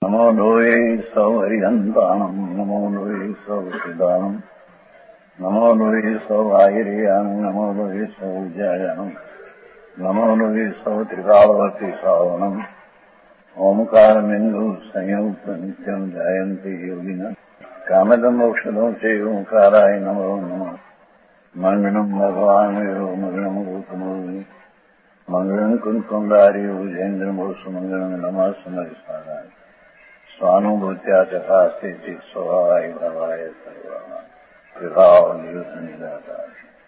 નમો લોહે સૌ હરિહંતાણમ નમો લોહે સૌ સિદ્ધાણમ નમો લોહે સૌ આયર્યાણમ નમો લોહે સૌ જયાણમ નમો લોહે સૌ ત્રિકાળવતી શ્રાવણમ ઓમકારમિંદુ સંયુક્ત નિત્યમ જાયંતિ યોગિના કામદમ મોક્ષદો છે ઓંકારાય નમો નમઃ મંગળમ ભગવાન વિરો મંગળમ ગૌતમોની મંગળમ કુંકુંડારી ઉજેન્દ્રમોષ મંગળમ નમઃ સમરિસારાય સ્વાનુભૂત્યા તથા સ્થિતિ સ્વભાવાય ભાવાય સર્વમાં વિભાવ નિયુદ્ધ નિરાકાર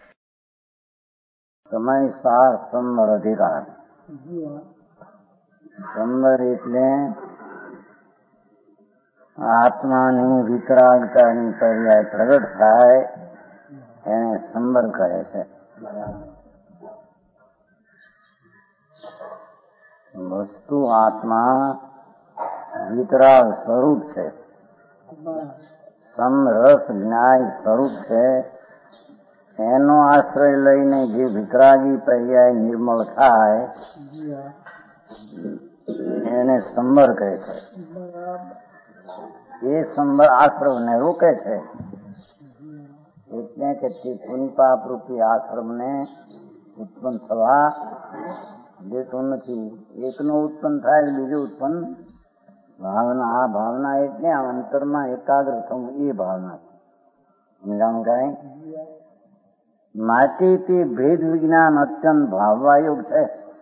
સમય સાર સંવર અધિકાર. સંવર એટલે આત્માની વિતરાગતાની પર્યાય પ્રગટ થાય એને સંવર કહે છે. વસ્તુ આત્મા વિતરાગ સ્વરૂપ છે, સમરસ જ્ઞાય સ્વરૂપ છે. એનો આશ્રય લઈને જે વિતરાગી પર્યાય નિર્મળ થાય એને સંવર કહે છે. એ સંવર આશ્રમને રોકે છે, એટલે કે તે પુનપાપરૂપી આશ્રમને ઉત્પન્ન થવા દેતો નથી. એકનો ઉત્પન્ન થાય બીજું ઉત્પન્ન ભાવના. આ ભાવના એટલે અંતરમાં એકાગ્ર થવું એ ભાવના છે. સમજાણું કાંઈ? માટે તે ભેદ વિજ્ઞાન અત્યંત ભાવવાયોગ છે.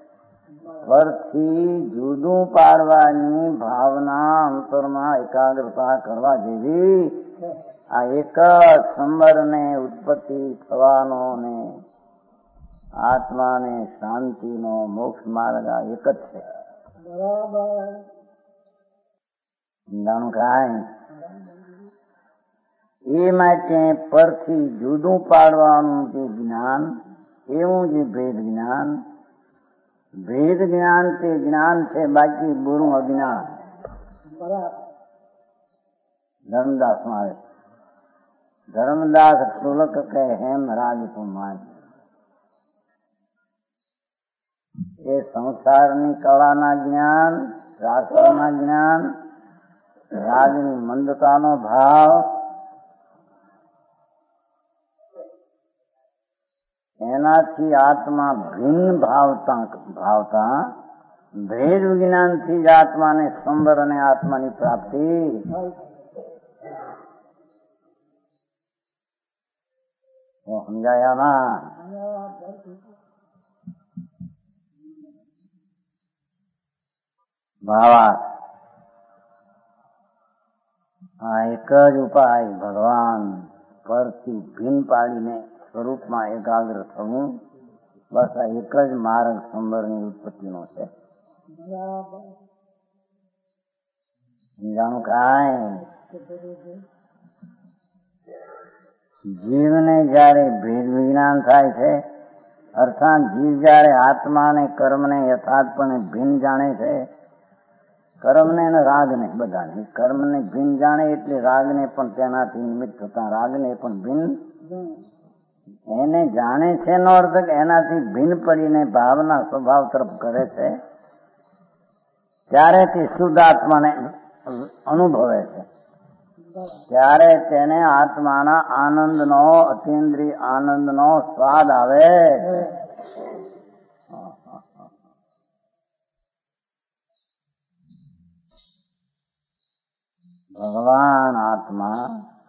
પરથી જુદું પાડવાની ભાવના અંતરમાં એકાગ્રતા કરવા જેવી. આ એક જ સંવરને ઉત્પત્તિ થવાનો ને આત્માને શાંતિનો મોક્ષ માર્ગ આ એક જ છે. જાણું કાંઈ? એ માટે પરથી જુદું પાડવાનું જે જ્ઞાન, એવું જે ભેદ જ્ઞાન, ભેદ જ્ઞાન તે જ્ઞાન છે, બાકી બુરું અજ્ઞાન. ધર્મદાસ મારે ધર્મદાસ તુલક કહે હેમ રાજ કુમાર. એ સંસારની કળાના જ્ઞાન, શાસ્ત્રના જ્ઞાન, રાગની મંદતાનો ભાવ, એનાથી આત્મા ભિન્ન ભાવતા ભેદ વિજ્ઞાનથી જ આત્માને સંવર અને આત્માની પ્રાપ્તિ. સમજાયા? ભાવા આ એક જ ઉપાય ભગવાન પરથી ભિન્ન પાડીને સ્વરૂપમાં એકાગ્ર થવું, બસ આ એક જ માર્ગ સંવરની ઉત્પત્તિનો છે. સમજાણું કાંઈ? જીવને જયારે ભેદ વિજ્ઞાન થાય છે, અર્થાત જીવ જયારે આત્માને કર્મને યથાર્થપણે ભિન્ન જાણે છે, કર્મને અને રાગને બધાને, કર્મને ભિન્ન જાણે એટલે રાગને પણ તેનાથી નિમિત્ત થતા રાગને પણ ભિન્ન એને જાણે છે. એનો અર્થ કે એનાથી ભિન્ન પડીને ભાવના સ્વભાવ તરફ કરે છે, ત્યારે તે શુદ્ધ આત્માને અનુભવે છે. ત્યારે તેને આત્માના આનંદનો, અતીન્દ્રિય આનંદનો સ્વાદ આવે. ભગવાન આત્મા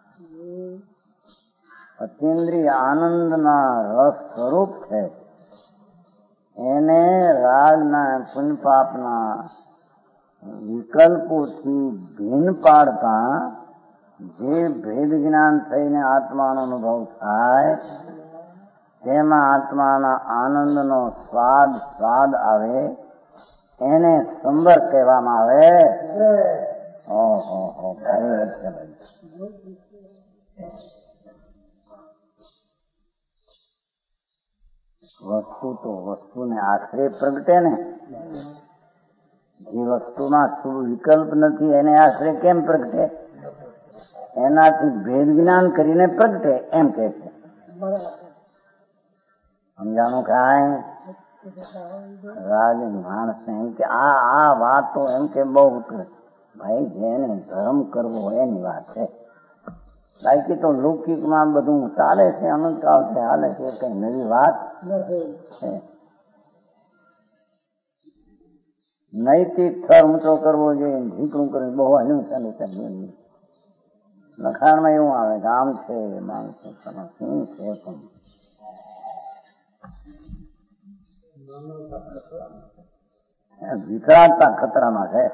અતીન્દ્રિય આનંદના રસ સ્વરૂપ છે. એને રાગના પુણ્યપાપના વિકલ્પોથી ભિન્ન પાડતા જે ભેદ જ્ઞાન થઈને આત્માનો અનુભવ થાય, તેમાં આત્માના આનંદનો સ્વાદ આવે, એને સંવર કહેવામાં આવે. વસ્તુ તો વસ્તુને આશ્રય પ્રગટે ને. જે વસ્તુમાં શુભ વિકલ્પ નથી એને આશ્રય કેમ પ્રગટે? એનાથી ભેદ જ્ઞાન કરીને પ્રગટે એમ કે છે. સમજાણું કાંઈ? રાજ માણસ એમ કે આ વાતો એમ કે બહુ ભાઈ જેને ધર્મ કરવો એની વાત છે. બાકી તો લૌકિકમાં બધું ચાલે છે, અનંતકાળ છે, હાલે છે, કઈ નવી વાત છે. નૈતિક થર ઊંચો કરવો જોઈએ, ઢીકણું કરવું બહુ અહિંસા લખાણમાં એવું આવે કે આમ છે મામ છે શું છે પણ વિકરાળતા ખતરામાં છે.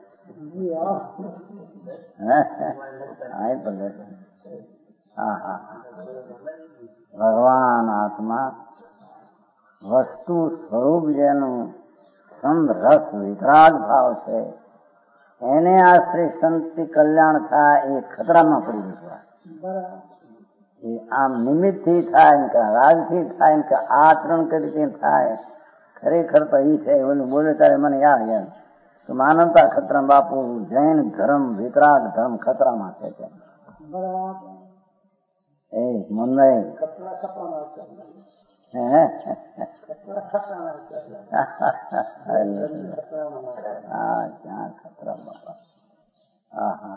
ભગવાન આત્મા વસ્તુ સ્વરૂપ જેનું સંત રસ વિતરાગ ભાવ છે, એને આશ્રય સંતિ કલ્યાણ થાય એ ખતરામાં પડી ગયું. એ આમ નિમિત્ત થી થાય ને કે રાગ થી થાય ને કે આચરણ કરી થાય, ખરેખર તો એ છે. ઓલું બોલે ત્યારે મને યાદ તો માનવતા ખતરા બાપુ જૈન ધર્મ વિતરાગ ધર્મ ખતરામાં છે. એ મંદાય ક્યાં ખતરા બાપા.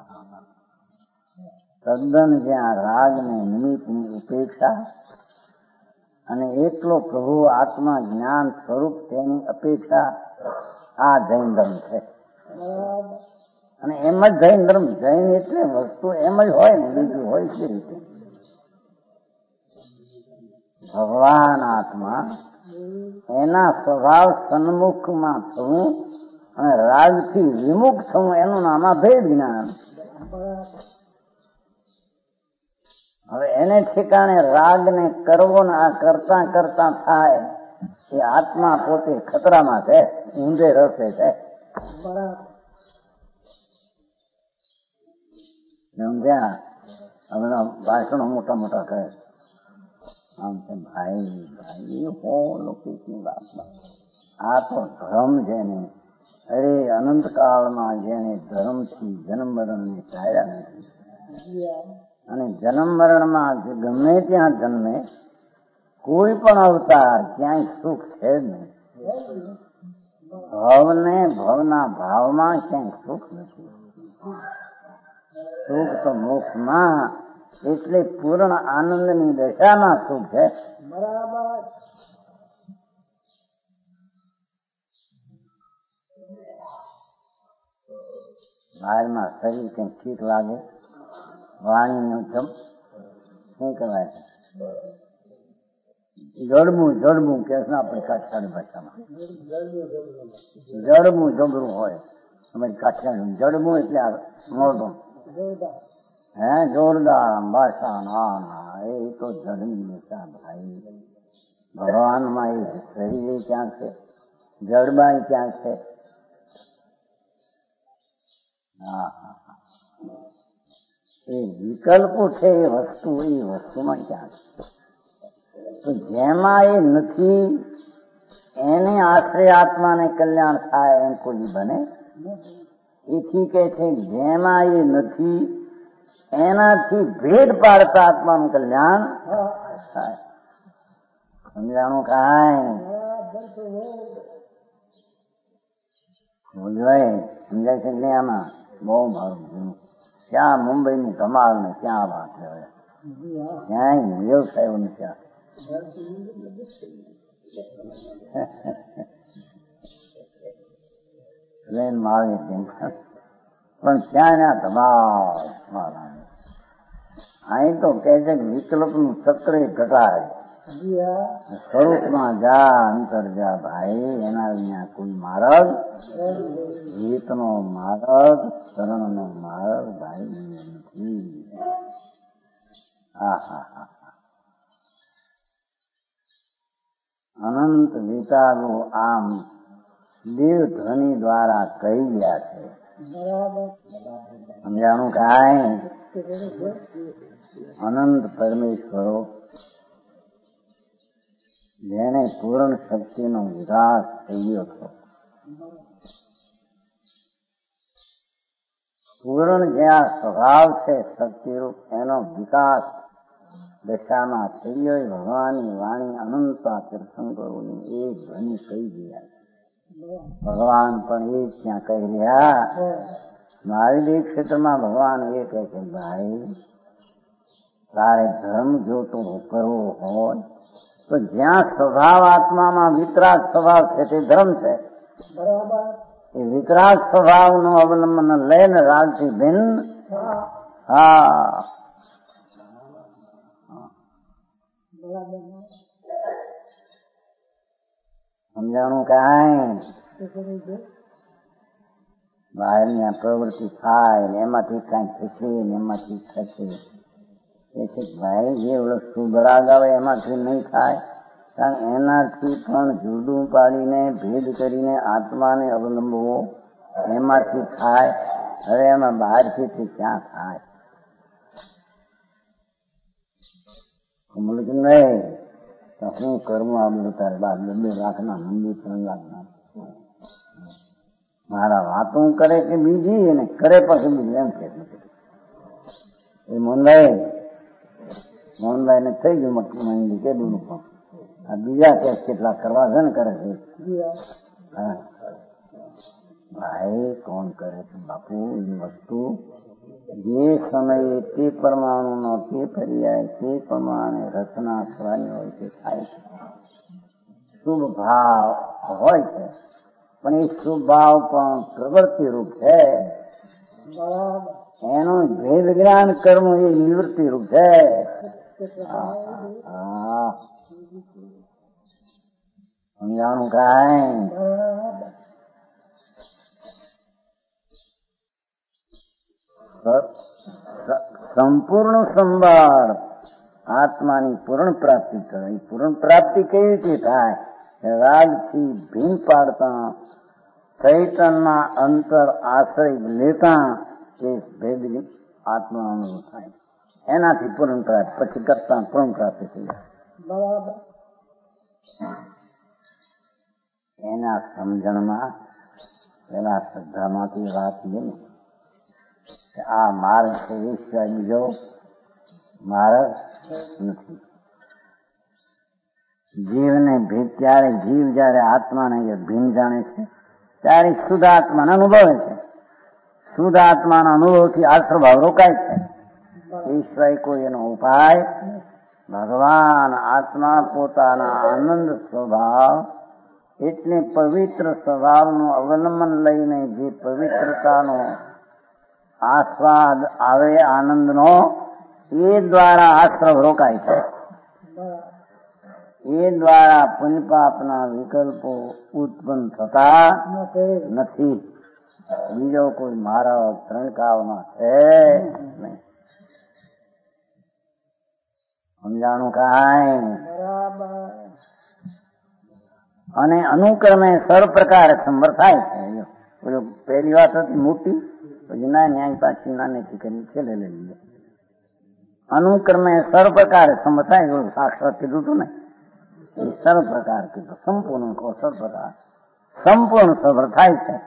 તદ્દન જ્યાં રાગ ને નિમિત્ત ની ઉપેક્ષા અને એકલો પ્રભુ આત્મા જ્ઞાન સ્વરૂપ તેની અપેક્ષા, આ જૈન ધર્મ છે. અને એમ જ જૈન ધર્મ, જૈન એટલે વસ્તુ એમ જ હોય ને, બીજું હોય છે રીતે. ભગવાન આત્મા એના સ્વભાવ સન્મુખમાં થવું અને રાગથી વિમુખ થવું, એનું નામ ભેદ જ્ઞાન. હવે એને ઠેકાણે રાગ ને કરવો ને આ કરતા કરતા થાય, એ આત્મા પોતે ખતરામાં છે, ઊંધે રસ્તે છે. સમજ્યા? હવે ભાષણો મોટા મોટા કરે આમ છે, ભાઈ ભાઈ હો લૌકિકની વાતમાં. આ તો ધર્મ જેને અરે અનંતકાળમાં જેને ધર્મથી જન્મ મરણને ટાળ્યા નથી, અને જન્મ મરણમાં ગમે ત્યાં જન્મે, કોઈ પણ અવતાર ક્યાંય સુખ છે જ નહીં. ભવને ભવના ભાવમાં ક્યાંય સુખ નથી. સુખ તો મોક્ષમાં, એટલે પૂર્ણ આનંદની દશામાં સુખ છે. બરાબર. બહારમાં શરીર કંઈક ઠીક લાગે, વાણીનું જમ શું કહેવાય છે, જડબું જડબું કે આપણે કાઠિયાવાડી ભાષામાં જડબું જબરું હોય. અમારી કાઠિયાવાડી જડબું એટલે મોઢું હે જોરદાર ભાષા. ના એ તો જડની દશા ભાઈ. ભગવાનમાં એ શરીર ક્યાં છે, જડબાઈ ક્યાં છે? એ વિકલ્પો છે, એ વસ્તુમાં ક્યાં છે? તો જેમાં એ નથી એને આશ્રય આત્માને કલ્યાણ થાય એમ કોઈ બને. એથી કે છે જેમાં એ નથી એનાથી ભેદ પાડતા આત્માનું કલ્યાણ થાય. સમજાણું? કાંઈ સમજાય છે ને? આમાં બહુ મારું ક્યાં મુંબઈની ધમાલ ને ક્યાં વાત હવે ક્યાંય વ્યવસાય નથી. ટ્રેનમાં આવી પણ ક્યાં ના ધમાલ. અહીં તો કે છે કે વિકલ્પનું ચક્ર ઘટાય, સ્વરૂપમાં જા અંતર જા ભાઈ. એના વિના કોઈ માર્ગ, ગીતનો માર્ગ, શરણનો માર્ગ ભાઈ નથી. અનંત વિચારો આમ દેવ ધ્વનિ દ્વારા કહી ગયા છે. સમજાણું? કાંઈ અનંત પરમેશ્વરો જેને પૂર્ણ શક્તિનો વિકાસ થઈ ગયો હતો, પૂર્ણ જ્યાં સ્વભાવ છે શક્તિરૂપ, એનો વિકાસ દશામાં થઈ ગયો. ભગવાનની વાણી અનંતા તીર્થંકરોની એ ધ્વનિ કહી ગયા. ભગવાન પણ એ જ ત્યાં કહી રહ્યા, મહાવીર ક્ષેત્રમાં ભગવાન એ કહે છે, ભાઈ તારે ધર્મ જો તો કરવો હોય તો જ્યાં સ્વભાવ આત્મામાં વિતરાગ સ્વભાવ છે તે ધર્મ છે. બરાબર. એ વિતરાગ સ્વભાવનું અવલંબન લઈને રાગથી ભિન્ન. હા, સમજાણું કાંઈ? બહારની પ્રવૃત્તિ થાય ને એમાંથી કાંઈ થશે ને એમાંથી થશે. ભાઈ જે શુભ રાગ આવે એમાંથી નહીં થાય, કારણ એનાથી પણ જુદું પાડીને ભેદ કરીને આત્માને અવલંબવો એમાંથી થાય. હવે એમાં બહારથી ક્યાં થાય? બોલું નહીં તો શું કરવું? આ બધું તારે 2 લાખના મંદિર 3 લાખના મારા વાતો કરે કે બીજી એને કરે પછી બીજું એમ કે એ મોહનભાઈ ને થઈ ગયું મંદી કે દૂર પણ આ બીજા કેસ કેટલા કરવા છે ને કરે છે. ભાઈ કોણ કરે છે બાપુ? એ વસ્તુ જે સમયે તે પરમાણુનો તે પર્યાય તે પ્રમાણે રચના થવાની હોય તે થાય છે. શુભ ભાવ હોય છે પણ એ શુભ ભાવ પણ પ્રવૃત્તિ રૂપ છે. એનું ભેદ જ્ઞાન કર્મ એ નિવૃત્તિ રૂપ છે. સમજાણું કાંઈ? સંપૂર્ણ સંભાળ આત્માની પૂર્ણ પ્રાપ્તિ થાય. પૂર્ણ પ્રાપ્તિ કેવી રીતે થાય? રાગથી ભીન પાડતા ચૈતનના અંતર આશ્રય લેતા એ ભેદ આત્મા અનુભવ થાય. એનાથી પૂર્ણ પ્રાપ્તિ પછી કરતા પૂર્ણ પ્રાપ્તિ થઈ જાય. બરાબર. એના સમજણમાં પેલા શ્રદ્ધામાંથી વાત લઈ આ માર્ગ છે એ સિવાય બીજો માર્ગ નથી. જીવને ભેદ ત્યારે જીવ જયારે આત્માને ભીન જાણે છે ત્યારે શુદ્ધ આત્માને અનુભવે છે. શુદ્ધ આત્માના અનુભવથી આશ્રભાવ રોકાય છે. એ સિવાય કોઈ એનો ઉપાય. ભગવાન આત્મા પોતાના આનંદ સ્વભાવ એટલે પવિત્ર સ્વભાવનું અવલંબન લઈને જે પવિત્રતાનો આસ્વાદ આવે આનંદનો એ દ્વારા આશ્રવ રોકાય છે. એ દ્વારા પુણ્યપાપના વિકલ્પો ઉત્પન્ન થતા નથી. બીજો કોઈ મારા ત્રણકાવમાં છે નહીં. સમજાણું કાંઈ? અને અનુક્રમે સર્વ પ્રકારે સંભર થાય છે. પહેલી વાત હતી મોટી, પછી ના ન્યાય પાછી નાનેથી કરી છેલ્લે લઈ લીધે. અનુક્રમે સર્વ પ્રકારે સંભર થાય. સાક્ષાત કીધું હતું ને, એ સર્વ પ્રકાર કીધું. સંપૂર્ણ કહો સર્વ પ્રકાર સંપૂર્ણ સભર થાય છે.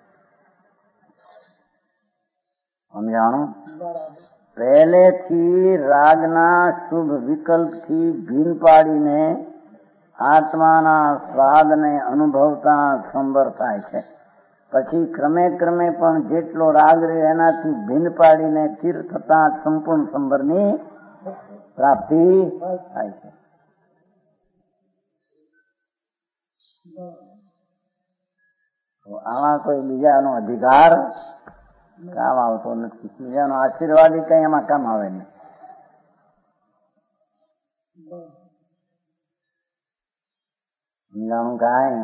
સમજાણું? પહેલેથી રાગના શુભ વિકલ્પથી ભીન પાડીને આત્માના સ્વાદને અનુભવતા સંભર થાય છે. પછી ક્રમે ક્રમે પણ જેટલો રાગ રહે એનાથી ભીન પાડીને સ્થિર થતા સંપૂર્ણ સંભરની પ્રાપ્તિ થાય છે. આમાં કોઈ બીજાનો અધિકાર કામ આવતો નથી. બીજાનો આશીર્વાદી કઈ એમાં કામ આવે નહીં. સમજાણું કાંઈ?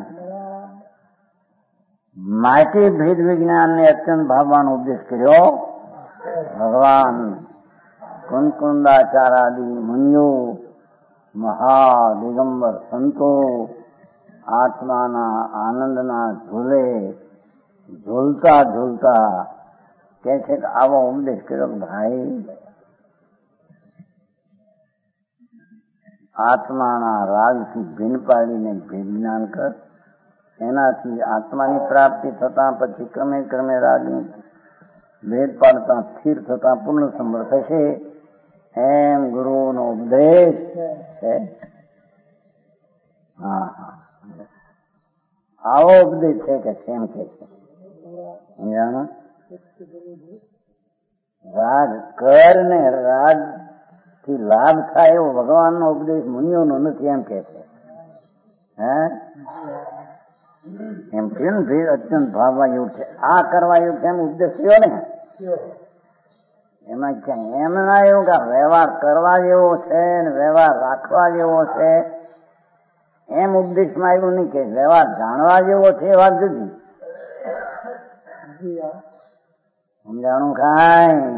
માટે ભેદ વિજ્ઞાનને અત્યંત ભાવવાનો ઉપદેશ કર્યો. ભગવાન કુંકુંદાચારાદી મુનિઓ મહાદિગંબર સંતો આત્માના આનંદના ઝૂલે ઝૂલતા ઝૂલતા કે છે કે આવો ઉપદેશ કર્યો. ભાઈ આત્માના રાગથી ભીન પાડીને ભેદ જ્ઞાન કર. એનાથી આત્માની પ્રાપ્તિ થતા પછી ક્રમે ક્રમે રાગની ભેદ પાડતા સ્થિર થતા પૂર્ણ સંભળ થશે. એમ ગુરુનો ઉપદેશ છે. હા હા, આવો ઉપદેશ છે કે એમ કે છે. સમજાણું? રાગ કર ને રાગ થી લાભ થાય એવો ભગવાનનો ઉપદેશ મુનિઓનો નથી એમ કે છે. હે એમ કેમ ભેદ અત્યંત ભાવવા જેવું છે, આ કરવા એવું છે એમ ઉપદેશ થયો ને. એમાં ક્યાં એમ ના એવું કે વ્યવહાર કરવા જેવો છે ને વ્યવહાર રાખવા જેવો છે એમ ઉપદેશમાં આવ્યું નહીં કે વ્યવહાર જાણવા જેવો છે એ વાત જુદી. સમજાણું કાંઈ?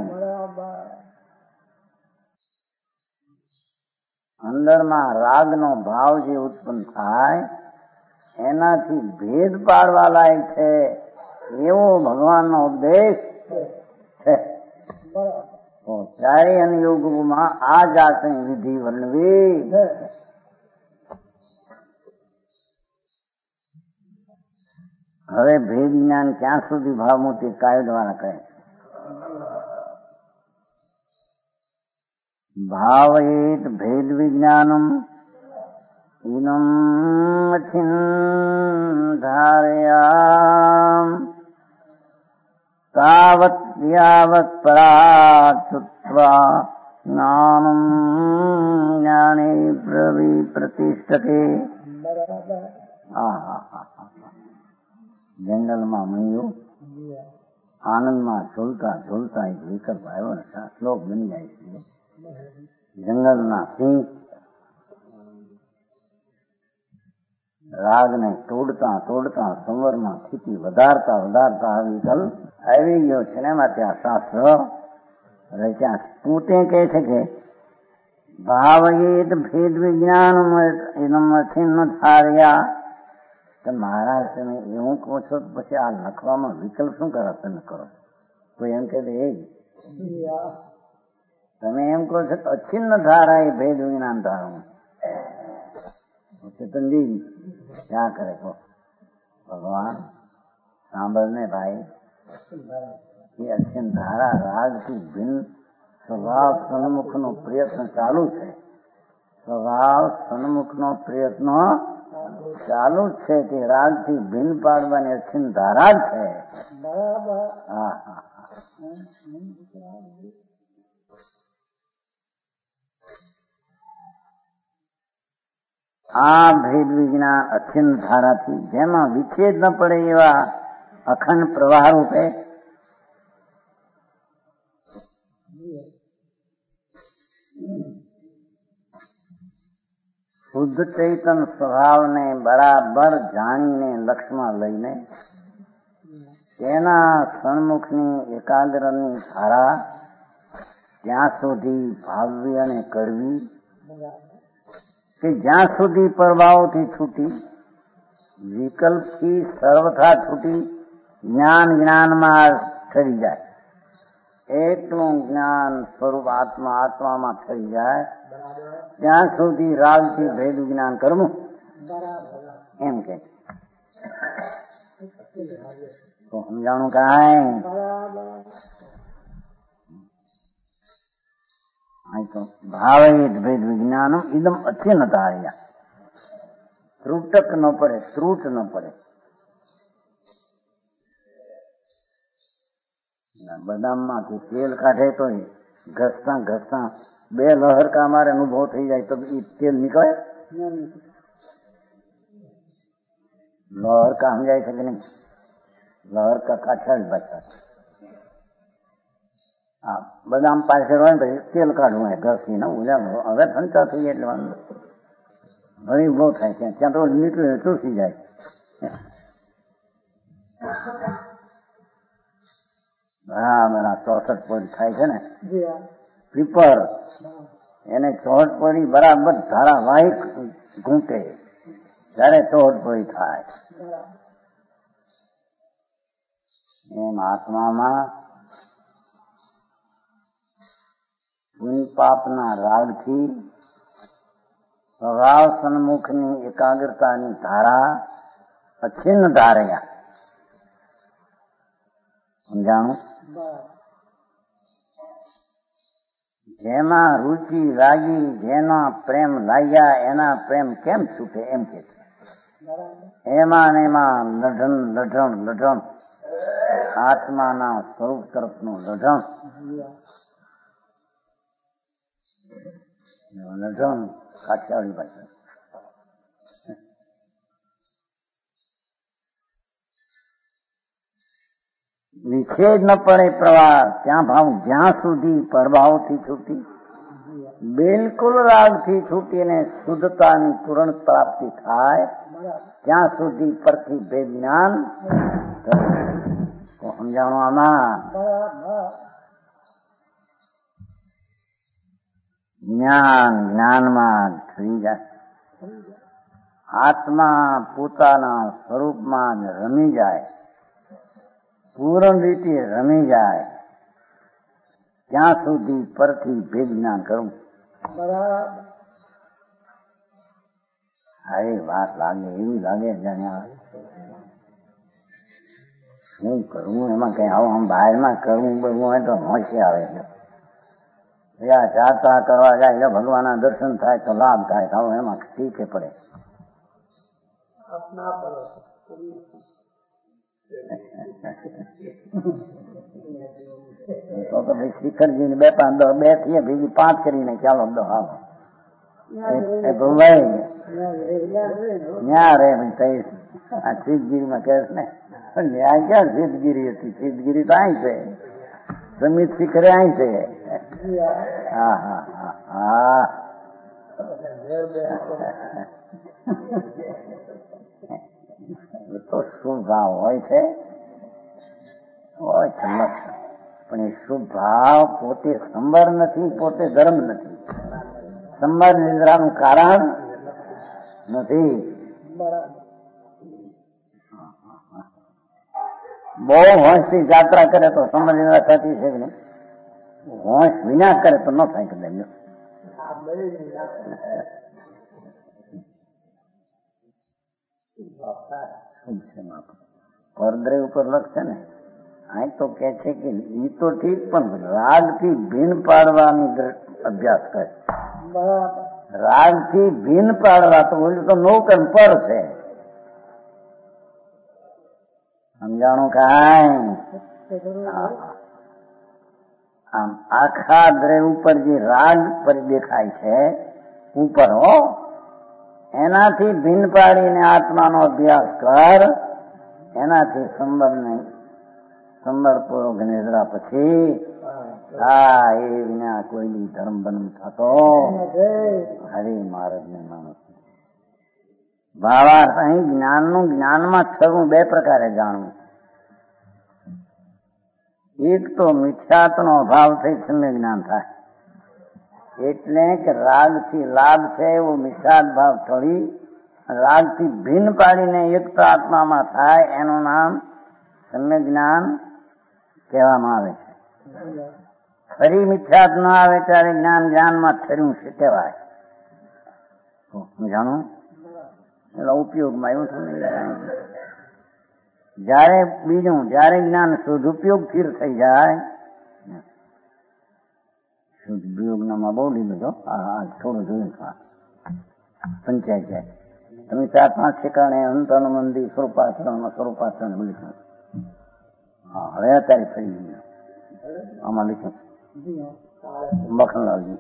અંદરમાં રાગનો ભાવ જે ઉત્પન્ન થાય એનાથી ભેદ પાડવા લાયક છે એવો ભગવાનનો ઉપદેશ છે. ચારે અને યોગમાં આ જાતની વિધિ વર્ણવી. હવે ભેદ જ્ઞાન ક્યાં સુધી ભાવમૂર્તિ કાય દ્વારા કહે છે. ભાવેત ભેદ વિજ્ઞાનમ ઇનમ ધારયામ તાવત યાવત પરાચુત્વા જ્ઞાનમ જ્ઞાને પ્રતિષ્ઠતે. જંગલમાં મયુર આનંદમાં ઝૂલતા ઝૂલતા એક વિકલ્પ આવ્યો ને શ્લોક બની જાય છે. જંગલના સિંહ રાગને તોડતા તોડતા સંવરમાં સ્થિતિ વધારતા વધારતા આ વિકલ્પ આવી ગયો છે ને એમાં ત્યાં શાસ્ત્ર રચ્યા. પોતે કહે છે કે ભાવયેત ભેદ વિજ્ઞાન છિન્ન ધાર્યા. મહારાજ તમે એવું કહો છો પછી આ લખવામાં વિકલ્પ શું કરો તમે કરો? કોઈ એમ કહે એ તમે એમ કહો છો કે અછિન્ન ધારા એ ભેદ વિજ્ઞાન ધારું. ચેતનજી ક્યાં કરે કહો? ભગવાન સાંભળને ભાઈ, એ અછિન્ન ધારા રાગથી ભિન્ન સ્વભાવ સન્મુખ નો પ્રયત્ન ચાલુ છે. સ્વભાવ સન્મુખ નો પ્રયત્ન ચાલુ જ છે તે રાગથી ભિન્ન પાડવાની અછિન્ન ધારા જ છે. આ ભેદ વિજ્ઞાન અછિન્ન ધારાથી જેમાં વિચ્છેદ ન પડે એવા અખંડ પ્રવાહ રૂપે શુદ્ધ ચૈતન સ્વભાવને બરાબર જાણીને લક્ષમાં લઈને તેના સન્મુખની એકાગ્રની ધારા ત્યાં સુધી ભાવવી અને કરવી કે જ્યાં સુધી પ્રભાવથી છૂટી વિકલ્પથી સર્વથા છૂટી જ્ઞાનમાં ઠરી જાય. એકલું જ્ઞાન સ્વરૂપ આત્મામાં થઈ જાય ત્યાં સુધી રાગથી ભેદ વિજ્ઞાન કરવું એમ કે તો સમજાણું કાંઈ? ભાવેત ભેદ વિજ્ઞાનમ ઇદમ અછિન્ન ધાર્યા. ત્રુટક ન પડે, ત્રુટ ન પડે. બદામમાંથી તેલ કાઢે તો ઘસતા ઘસતા 2 લહરકા અમારે અનુભવ થઈ જાય તો એ તેલ નીકળે? લહરકા સમજાય છે કે નહીં? લહરકા કાઠા જ બાજતા. હા, બદામ પાસે હોય ને પછી તેલ કાઢવું હોય ઘસી ને હવે ઠંડા થઈ જાય એટલે વાંધો ઘણી ઉભો થાય છે ત્યાં તો નીકળે ચૂસી જાય. બરાબર 64 પોઈન્ટ થાય છે ને પીપર એને 64 પોઈન્ટ બરાબર ધારાવાહિક ઘૂંટે ત્યારે 64 પોઈન્ટ થાય. એમ આત્મામાં પુણ્ય પાપના રાગથી સ્વભાવ સન્મુખની એકાગ્રતાની ધારા અછિન્ન ધાર્યા. સમજાણું? જેમાં રુચિ લાગી જેના પ્રેમ લાગ્યા એના પ્રેમ કેમ છૂટે એમ કે છે. એમાં ને એમાં લઢણ લઢણ લઢણ આત્માના સ્વરૂપ તરફનું લઢણ કાઠિયાવાડી ભાષા. વિછેદ ન પડે પ્રવાહ ત્યાં ભાવ જ્યાં સુધી પરભાવથી છૂટી, બિલકુલ રાગથી છૂટીને શુદ્ધતાની પૂર્ણ પ્રાપ્તિ થાય ત્યાં સુધી પરથી ભેદ જ્ઞાન સમજાણું. આમાં જ્ઞાનમાં થઈ જાય. આત્મા પોતાના સ્વરૂપમાં જ રમી જાય, પૂર્ણ રીતે રમી જાય ત્યાં સુધી પરથી ભેદ જ્ઞાન કરવું. અરે વાત લાગે એવી લાગે જાણ્યા શું કરવું એમાં કઈ આવું આમ બહારમાં કરવું બનવું હોય તો હોંશે આવે છે. ચારતા કરવા જાય ભગવાનના દર્શન થાય તો લાભ થાય તો એમાં ઠીકે પડે. તો ભાઈ શિખરજી બે પાંચ બે થી ભેગી 5 કરીને ચાલો દો હાલો ભાઈ ન્યા રે ભાઈ આ સિદ્ધગીરીમાં કહે ને ન્યાય ક્યાં સિદ્ધગીરી હતી? સિદ્ધગીરી તો અહીં છે, સમિત શિખરે અહીં છે. હા હા હા હા તો શુભ ભાવ હોય છે, હોય છે પણ એ શુભ ભાવ પોતે સંબર નથી, પોતે ધર્મ નથી, સંબર નિદ્રાનું કારણ નથી. બહુ હોંશથી યાત્રા કરે તો સંબર નિદ્રા થતી છે કે નહીં? હોંશ વિના કરે તો ન થાય કદાચ. પરદ્રય ઉપર લખશે ને આ તો કે છે કે ઈ તો ઠીક પણ રાગથી ભીન પાડવાની અભ્યાસ કરે. રાગથી ભીન પાડવા તો ઓલું તો નૌકર પર છે. સમજાણું કાંઈ? આમ આખા દ્રવ્ય ઉપર જે રાગ પર દેખાય છે ઉપર હો, એનાથી ભીન પાડીને આત્માનો અભ્યાસ કર. એનાથી સંબરપૂર્વક નિદ્રા પછી હા એ વિના કોઈ ધર્મ બનમ થતો હરિ મહારાજ ને માણસ. ભાવાર્થ અહીં જ્ઞાનનું જ્ઞાનમાં થવું બે પ્રકારે જાણવું. એક તો મિથ્યાત્વનો અભાવ થઈ સમ્યક જ્ઞાન થાય, એટલે કે રાગથી લાભ છે એવું મિથ્યાત્વ ભાવ થોડી રાગથી ભિન્ન પાડીને એકતા આત્મામાં થાય એનું નામ સમ્યક જ્ઞાન કહેવામાં આવે છે. ફરી મિથ્યાત્વ ન આવે ત્યારે જ્ઞાનમાં ઠર્યું છે કહેવાય. જાણું એટલે ઉપયોગમાં એવું થયું. જયારે બીજું જયારે જ્ઞાન સદુપયોગ સ્થિર થઈ જાય, સદુપયોગનામાં બહુ લીધું છો. થોડું જોયું પંચાયત જાય તમે 4-5 ઠેકાણે અંતન મંદિર સ્વરૂપાચરણ લખ્યું. હા હવે અત્યારે ફરી ગયું આમાં લખ્યું મખનલાલજી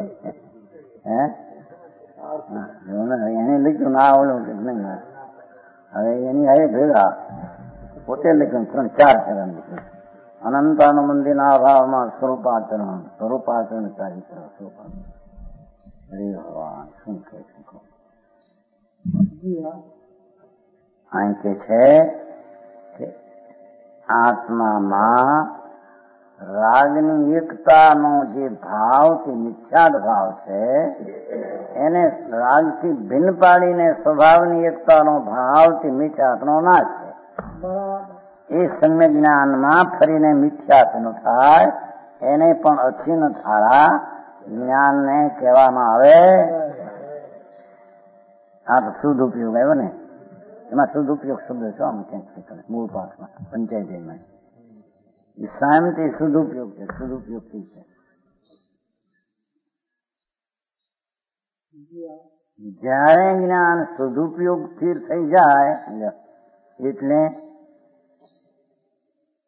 એને લખ્યું ના ઓલું નહીં. હવે એની હવે ભેગા પોતે લખ્યું 3-4 ચરણ લખ્યું. અનંતાનું મંદિરના અભાવમાં સ્વરૂપાચરણ ચારિત્ર સ્વરૂપાચરણ. હરે ભગવાન શું કહે શકો? અહીં કે છે કે આત્મામાં રાગની એકતાનો જે ભાવ તે મિથ્યાદ ભાવ છે, એને રાગથી ભિન્ન પાડીને સ્વભાવની એકતાનો ભાવ તે મિથ્યાત્વનો નાશ છે. એ સમ્યક જ્ઞાનમાં ફરીને મિથ્યાત્વ થાય એને પણ અચિન ધારા જ્ઞાનને કહેવામાં આવે. આ તો શુદ્ધ ઉપયોગ આવ્યો ને, એમાં શુદ્ધ ઉપયોગ શબ્દ છો આમ ક્યાંક મૂળ પાઠમાં પંચાયતમાં શાંતિ શુદ્ધ ઉપયોગ છે. શુદ્ધ ઉપયોગ થી છે જયારે જ્ઞાન સદુપયોગ સ્થિર થઈ જાય એટલે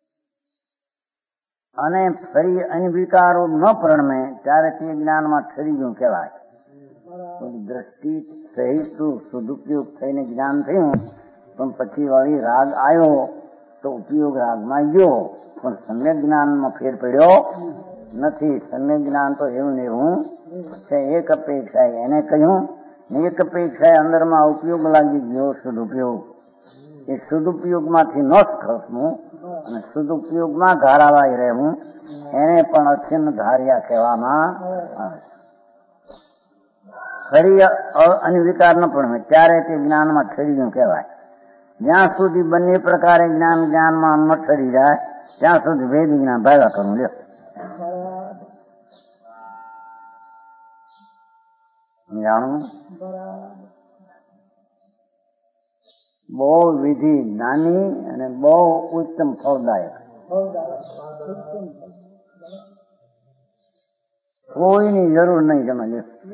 અને ફરી અનવિકારો ન પ્રણમે ત્યારે તે જ્ઞાનમાં ઠરી ગયું કહેવાય. દ્રષ્ટિ સહિત સદુપયોગ થઈને જ્ઞાન થયું, પણ પછી વળી રાગ આવ્યો તો ઉપયોગ રાગમાં ગયો, પણ સમ્યક જ્ઞાનમાં ફેર પડ્યો નથી. સમ્યક જ્ઞાન તો એવું ને એવું છે. એક અપેક્ષા એને કહ્યું, એક અપેક્ષા અંદરમાં ઉપયોગ લાગી ગયો સદુપયોગ. એ સદુપયોગમાંથી ન ખસવું અને સદુપયોગમાં ધારાવાય રહેવું, એને પણ અચિન્ન ધાર્યા કહેવામાં આવે. ફરી અનવિકાર ન પણ ત્યારે તે જ્ઞાનમાં ઠરી ગયું કહેવાય. જ્યાં સુધી બંને પ્રકારે જ્ઞાનમાં ન ઠરી જાય ત્યાં સુધી વેદ જ્ઞાન ભાવ્યા કરવું. લ્યો જાણવું બહુ વિધિ નાની અને બહુ ઉત્તમ ફળદાયક. કોઈની જરૂર નહીં. તમે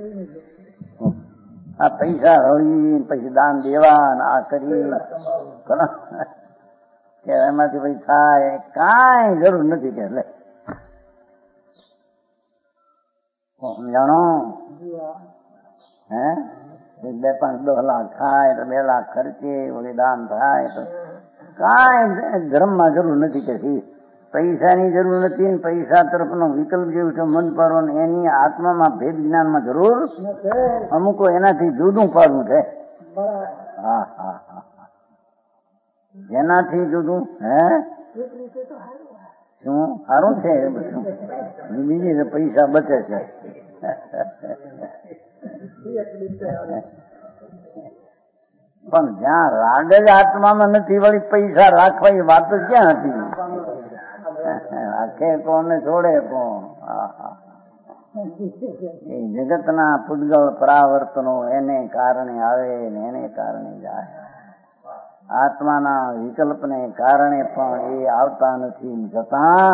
આ પૈસા હળી પછી દાન દેવા આ કરી કે એમાંથી પછી થાય કાંઈ જરૂર નથી કે લે જાણો. હે 2-5-10 લાખ થાય તો 2 લાખ ખર્ચે વળી દાન થાય તો કાંઈ ધર્મમાં જરૂર નથી કે પૈસાની જરૂર નથી. પૈસા તરફનો વિકલ્પ જેવું છે મન પાડવાનું, એની આત્મામાં ભેદ જ્ઞાનમાં જરૂર અમુક એનાથી જુદું પાડવું છે. હા હા હા, જેનાથી જુદું. હે શું સારું છે બીજી પૈસા બચે છે. પણ જ્યાં રાગ જ આત્મામાં નથી વળી પૈસા રાખવા એ વાત જ ક્યાં હતી? રાખે કોને છોડે કોણ? એ જગતના પૂતગલ પરાવર્તનો એને કારણે આવે ને એને કારણે જાય. આત્માના વિકલ્પને કારણે પણ એ આવતા નથી જતા.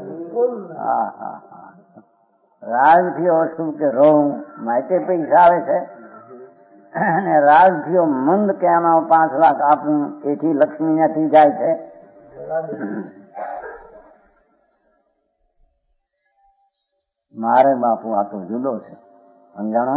રાગ થયો શું કે રોવું માટે પૈસા આવે છે, અને રાગ થયો મંદ કે આમાં 5 લાખ આપું એથી લક્ષ્મી ત્યાંથી જાય છે. મારે બાપુ આ તો જુદો છે. સમજાણો?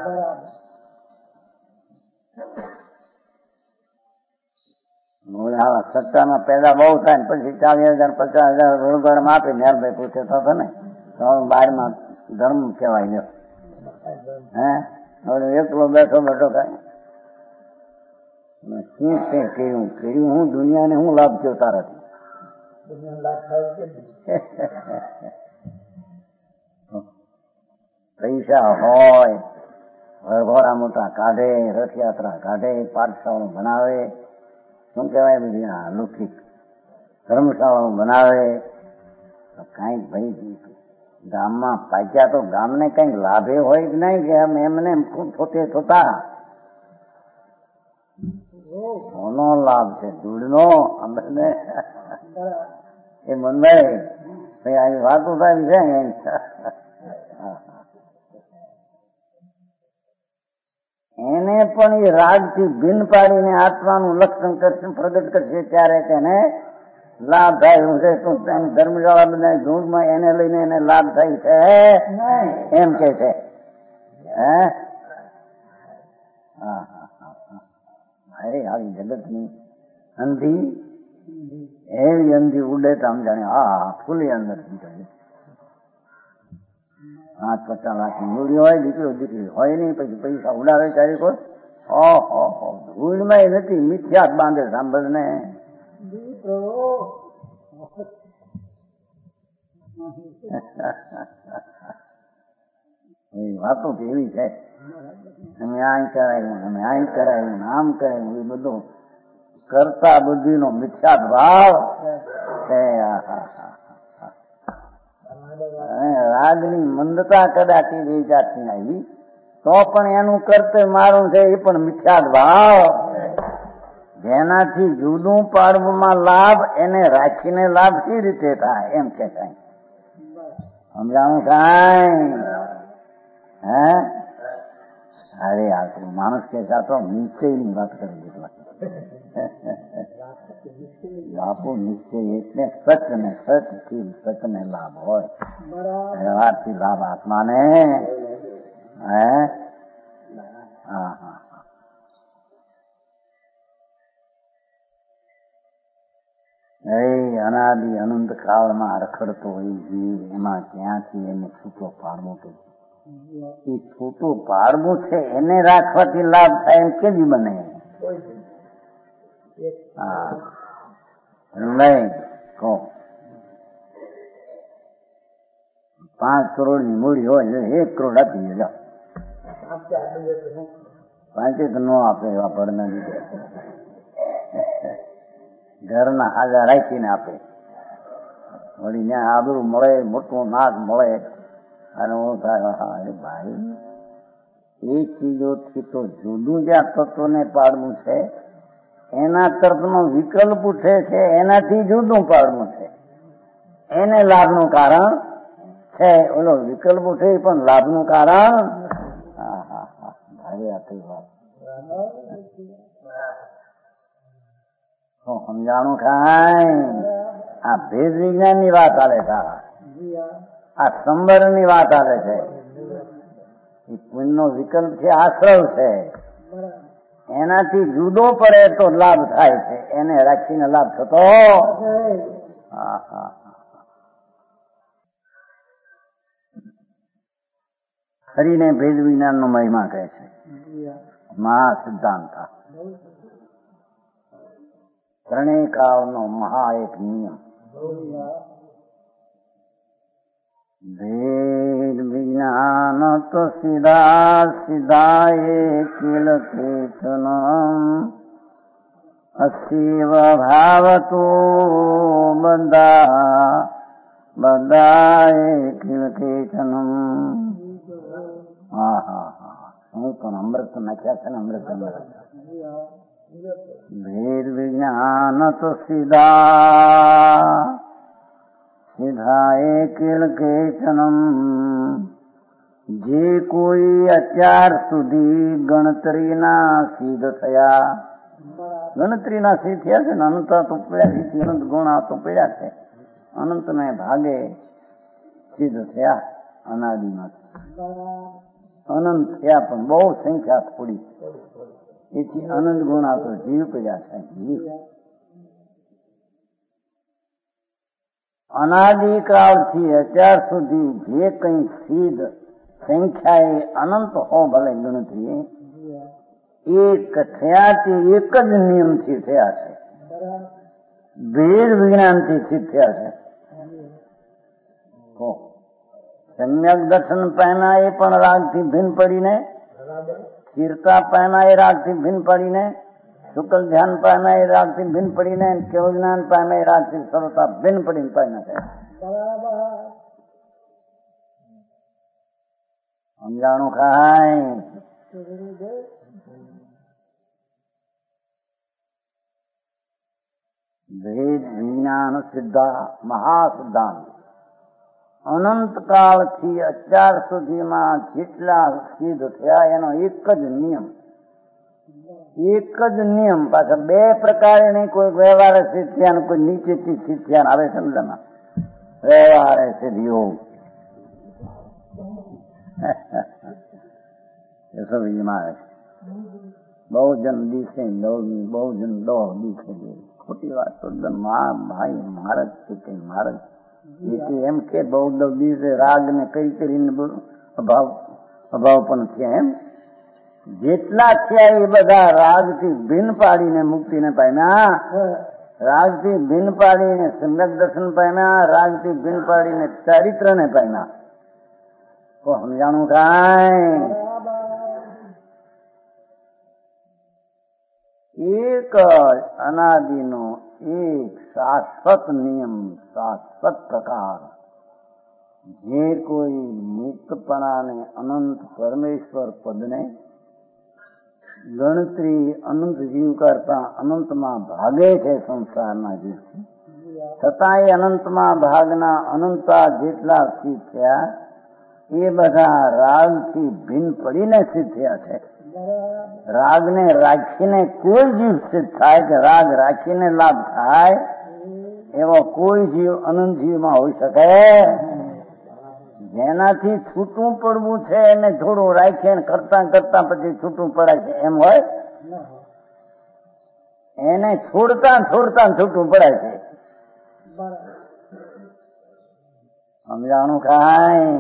સત્તામાં પેદા બહુ થાય ને પછી 40,000 50,000 રોજગારમાં આપે ને ભાઈ પૂછે થતો ને તો 12માં ધર્મ કહેવાય. હે હવે એકલો બેઠો કાંઈ શું તે કર્યું હું દુનિયાને હું લાભ થયો તારાથી? પૈસા હોય ઘોડા મોટા કાઢે, રથયાત્રા કાઢે, પાઠશાળો બનાવે, શું કહેવાય બધી લૌકિક ધર્મશાળાઓ બનાવે, કાંઈક ભાઈ ગામમાં પાક્યા તો ગામને કંઈક લાભે હોય કે નહીં કે એમને પોતે થતા કોનો લાભ છે? ધૂળનો. આપણે એ મનભાઈ ભાઈ આવી વાતો થાય છે. એને પણ એ રાગથી ભિન્ન પાડીને આત્માનું લક્ષણ કરશે, પ્રગટ કરશે ત્યારે તેને લાભ થાય છે. તો ધર્મશાળા બધા ધૂળમાં એને લઈને એને લાભ થાય છે એમ કે છે. હે હા હા હા, અરે આવી જગતની અંધી એવી અંધી ઉડે તો આમ જાણે હા ફૂલી અંદર 50 લાખની મૂડી હોય, દીકરી હોય નહીં, પછી પૈસા ઉડાવે ચારે કોઈ. ઓહો ધૂળમાં એ નથી, મિથ્યા બાંધે સાંભળ ને. વાતો તો એવી છે. અમે આ કરાયું, અમે આ કરાયું, આમ કરાયું, એ બધું કરતા બુદ્ધિનો મિથ્યા ભાવ છે. રાગની મંદતા કદાચ એ જાતની આવી તો પણ એનું કર્તવ્ય મારું છે એ પણ મિથ્યા ભાવ. જેનાથી જુદું પાડવામાં લાભ એને રાખીને લાભ કઈ રીતે થાય એમ કે કઈ સમજાણું કાંઈ? હે અરે આ માણસ કે તો નિશ્ચયની વાત કરી દીધું. બાપુ નિશ્ચય એટલે સચ ને સચથી સચને લાભ હોય, વ્યવહારથી લાભ આત્માને. હે હા હા એ અનાદિ અનંત કાળમાં રખડતો હોય જીવ, એમાં ક્યાંથી એને છૂટો પાડવો કે એ છૂટું પાડવું છે એને રાખવાથી લાભ થાય એમ કેવી બને? હા નહીં કહો 5 કરોડની મૂડી હોય 1 કરોડ આપી જાઓ, 5 ન આપે એવા પડના લીધે ઘરના હાજા રાખીને આપે, વળી ત્યાં આબરૂ મળે, મોટું નાક મળે, અને હું થાય હા ભાઈ એ ચીજોથી તો જુદું જ આ તત્વને પાડવું છે, એના તરફનો વિકલ્પ ઉઠે છે, એનાથી જુદું પાડવું છે, એને લાભનું કારણ છે. ઓલો વિકલ્પ ઉઠે પણ લાભનું કારણ. હા હા હા ભાઈ આપી વાત સમજાણું ખાય. આ ભેદ વિજ્ઞાન ની વાત આવે છે, આ સંબર ની વાત આવે છે. એ પુણ્ય નો વિકલ્પ છે, આશ્રવ છે, એનાથી જુદો પડે તો લાભ થાય છે, એને રાખીને લાભ થતો. હા હા હરિને ભેદ વિજ્ઞાન નો મહિમા કહે છે, મહા સિદ્ધાંત, ત્રણેય કાળનો મહા એક નિયમ. ભેદ વિજ્ઞાન તો સીધા સીધા એકીલ કેતનમ અશિવ ભાવતો બધા એકીલ કેતનમ. હા હા હા હું પણ અમૃત નાખ્યા છે ને, અમૃત ભેદ વિજ્ઞાન તો સીધા સીધા એકીલ કેતનમ. જે કોઈ અત્યાર સુધી ગણતરીના સિદ્ધ થયા, ગણતરીના સિદ્ધ થયા છે ને, અનંત તો પડ્યા છે, અનંત ગુણા તો પડ્યા છે, અનંતને ભાગે સિદ્ધ થયા, અનાદિમાં અનંત થયા પણ બહુ સંખ્યા થોડી, એથી અનંત ગુણા તો જીવ પડ્યા છે. જીવ અનાદિકાળથી અત્યાર સુધી જે કઈ સિદ્ધ સંખ્યા એ અનંત હો ભલે ગણતરી, એક થયા તે એક જ નિયમથી થયા છે, ભેદ વિજ્ઞાનથી સિદ્ધ થયા છે. સમ્યક દર્શન પહેલા એ પણ રાગથી ભિન્ન પડીને, સ્થિરતા પહેલા એ રાગથી ભિન્ન પડીને, શુક્લ ધ્યાન પહેલા એ રાગથી ભિન્ન પડીને, કેવળ જ્ઞાન પહેલા એ રાગથી સરળતા ભિન્ન પડીને પહેલા છે. સમજાણું ખાય. ભેદ વિજ્ઞાન સિદ્ધા મહાસિદ્ધાંત અનંત કાળથી અત્યાર સુધીમાં જેટલા સિદ્ધ થયા એનો એક જ નિયમ, એક જ નિયમ. પાછા 2 પ્રકારે નહીં, કોઈ વ્યવહારે સિદ્ધ થયા, કોઈ નીચેથી સિદ્ધ થયા આવે છે ને, વ્યવહારે સિદ્ધ યોગ એ સમજમાં આવે છે. બહુજન દિશે બહુજન દો દિશે, ખોટી વાત તો ભાઈ મહારાજ છે કઈ મહારાજ એમ કે બહુ દિવસે રાગ ને કઈ કરીને અભાવ પણ થયા. એમ જેટલા થયા એ બધા રાગથી ભિન્ન પાડીને મુક્તિને પામ્યા, રાગથી ભિન્ન પાડીને સમ્યક દર્શન પામ્યા, રાગથી ભિન્ન પાડીને ચારિત્રને પામ્યા. તો સમજાણું કાંઈ. એક અનાદિનો એક શાશ્વત નિયમ, શાશ્વત પ્રકાર. જે કોઈ મુક્તપણાને અનંત પરમેશ્વર પદને ગણતરી અનંત જીવ કરતા અનંતમાં ભાગે છે સંસારના જીવ, છતાં એ અનંતમાં ભાગના અનંતા જેટલા સિદ્ધ થયા એ બધા રાગથી ભિન્ન પડીને સિદ્ધ થયા છે. રાગને રાખીને કોઈ જીવ સિદ્ધ થાય કે રાગ રાખીને લાભ થાય એવો કોઈ જીવ અનંત જીવમાં હોઈ શકે? જેનાથી છૂટું પડવું છે એને થોડું રાખીને કરતા કરતા પછી છૂટું પડાય છે એમ હોય? એને છોડતા છોડતા છૂટું પડાય છે. સમજાણું કાંઈ?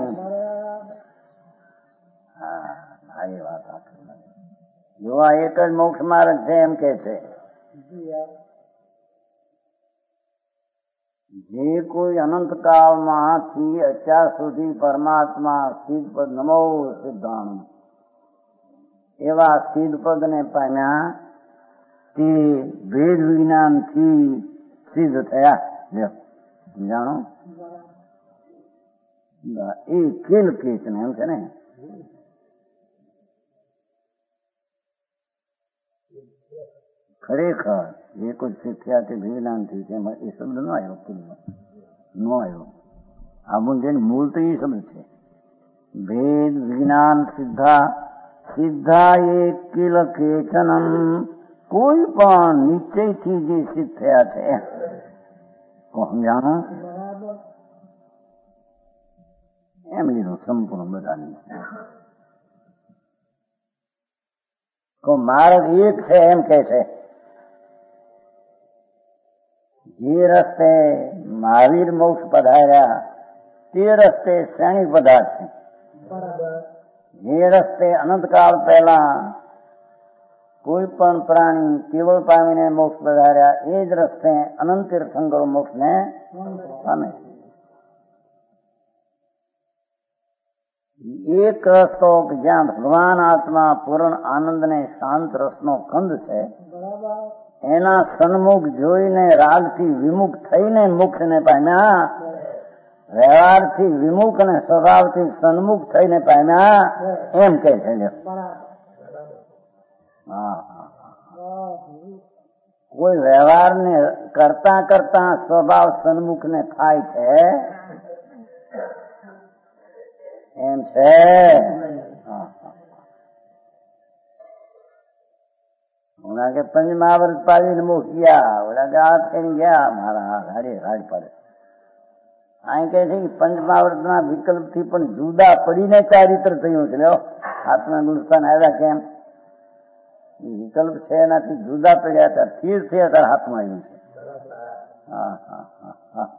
હા, આવી વાત જો આ એક જ મોક્ષ માર્ગ છે એમ કે છે. જે કોઈ અનંત કાળમાંથી અત્યાર સુધી પરમાત્મા સિદ્ધ પદ નમો સિદ્ધાંત એવા સિદ્ધ પદને પામ્યા તે વેદ વિજ્ઞાનથી સિદ્ધ થયા. જાણો એ કેલ કેચ ને એમ છે ને. ખરેખર એ કોઈ સિદ્ધ થયા તે વિજ્ઞાનથી એમાં એ શબ્દ ન આવ્યો, ન આવ્યો. આ જેનું મૂળ તો એ શબ્દ છે. વેદ વિજ્ઞાન સિદ્ધા સિદ્ધા એ કિલ કેચનમ કોઈ પણ નિશ્ચયથી જે સિદ્ધ થયા છે સમજાણું એમ લીધું સંપૂર્ણ બધાની. માર્ગ એક છે એમ કે છે. જે રસ્તે મહાવીર મોક્ષ પધાર્યા તે રસ્તે શ્રેણી પધારશે. જે રસ્તે અનંતકાળ પહેલા કોઈ પણ પ્રાણી કેવળ પામીને મોક્ષ પધાર્યા એ જ રસ્તે અનંત તીર્થંકરો મોક્ષને પામે. એક રસ્તો જ્યાં ભગવાન આત્મા પૂર્ણ આનંદ ને શાંત રસનો કંદ છે એના સન્મુખ જોઈને રાગથી વિમુખ થઈને મોક્ષને પામ્યા. વ્યવહારથી વિમુખ અને સ્વભાવથી સન્મુખ થઈને પામ્યા એમ કે છે. કોઈ વ્યવહારને કરતા કરતા સ્વભાવ સન્મુખ ને થાય છે એમ છે. ઓલા કે પંચમહાવૃત પાડીને મોક્ષ ગયા, ઓલા કે હાથ કરી ગયા, મારા હારે રાજ પડે. અહીં કે છે કે પંચમહાવૃત ના વિકલ્પ થી પણ જુદા પડીને ચારિત્ર થયું છે. આત્મા ગુણસ્થાન આવ્યા કેમ? વિકલ્પ છે એનાથી જુદા પડ્યા હતા, સ્થિર થયા હતા, હાથમાં આવ્યું છે. હા હા હા હા,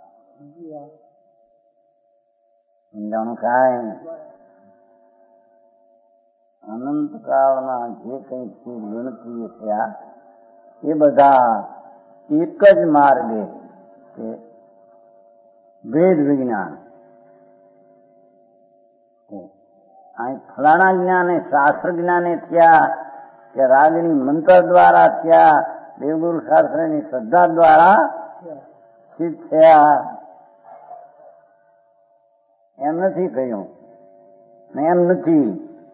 સમજાણું કાંઈ? અનંત કાળના જે કઈ ગણતરીઓ થયા એ બધા એક જ માર્ગે કે વેદ વિજ્ઞાન. અહીં ફલાણા જ્ઞાને શાસ્ત્ર જ્ઞાને થયા કે રાગની મંત્ર દ્વારા થયા, દેવગુરુ શાસ્ત્રની શ્રદ્ધા દ્વારા સિદ્ધ થયા એમ નથી કહ્યું ને એમ નથી.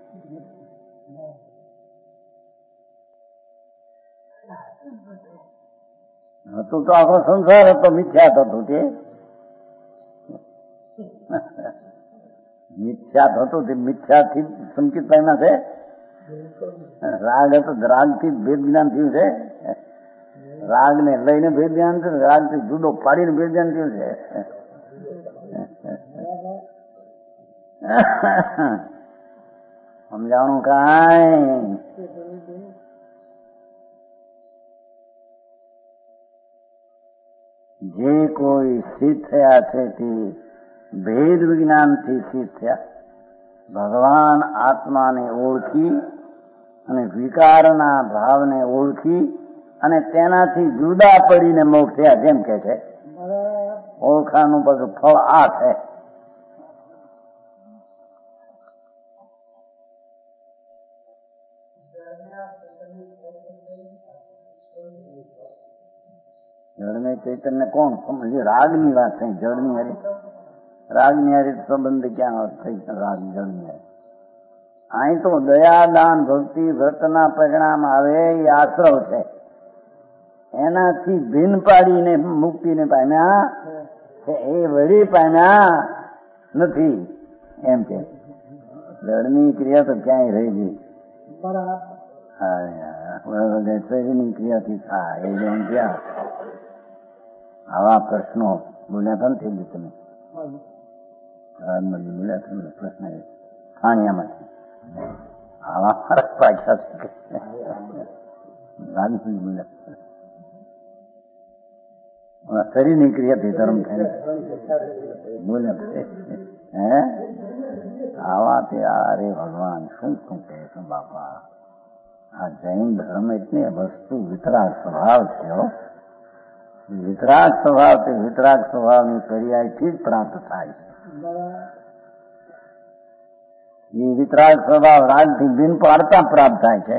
હતું તો આખો સંસાર હતો, મિથ્યા થતું તે મિથ્યા થતું તે મિથ્યાથી સંકિત પામ્યા છે. રાગ હતો, રાગથી ભેદ જ્ઞાન થયું છે. રાગ ને લઈને ભેદ જ્ઞાન થયું, રાગથી જુદો પાડીને ભેદ જ્ઞાન થયું છે. સમજાણું કાંઈ? જે કોઈ સિદ્ધ થયા છે તે ભેદ વિજ્ઞાનથી સિદ્ધ થયા. ભગવાન આત્માને ઓળખી અને વિકારના ભાવને ઓળખી અને તેનાથી જુદા પડીને મોક્ષ થયા જેમ કે છે. ઓળખાનું બધું ફળ આ છે. જળને ચૈતન્ય કોણ સમજે? રાગની વાત થઈ. જળની હારી રાગની હારી સંબંધ ક્યાં થઈ? રાગ જળની હારી. અહીં તો દયા દાન ભક્તિ વ્રતના પરિણામ આવે એ આશ્રવ છે. એનાથી ભિન્ન પાડીને મુક્તિને પામ્યા છે એ વળી પામ્યા નથી એમ કે. જળની ક્રિયા તો ક્યાંય રહી ગઈ. શરીરની ક્રિયાથી થાય એ જેમ ક્યાં આવા પ્રશ્નો બોલ્યા કેમ થઈ ગયું તમે બોલ્યા તમે પ્રશ્ન ખાણિયામાંથી આવા ફરક પાછા છે બોલ્યા શરીરની ક્રિયાથી ધર્મ થાય બોલ્યા હે આવા તે અરે ભગવાન શું શું કહે છે બાપા આ જૈન ધર્મ એટલી વસ્તુ વિતરાગ સ્વભાવ છે વિતરાગ સ્વભાવ તે વિતરાગ સ્વભાવની પર્યાયથી જ પ્રાપ્ત થાય છે એ વિતરાગ સ્વભાવ રાજથી બિન પાડતા પ્રાપ્ત થાય છે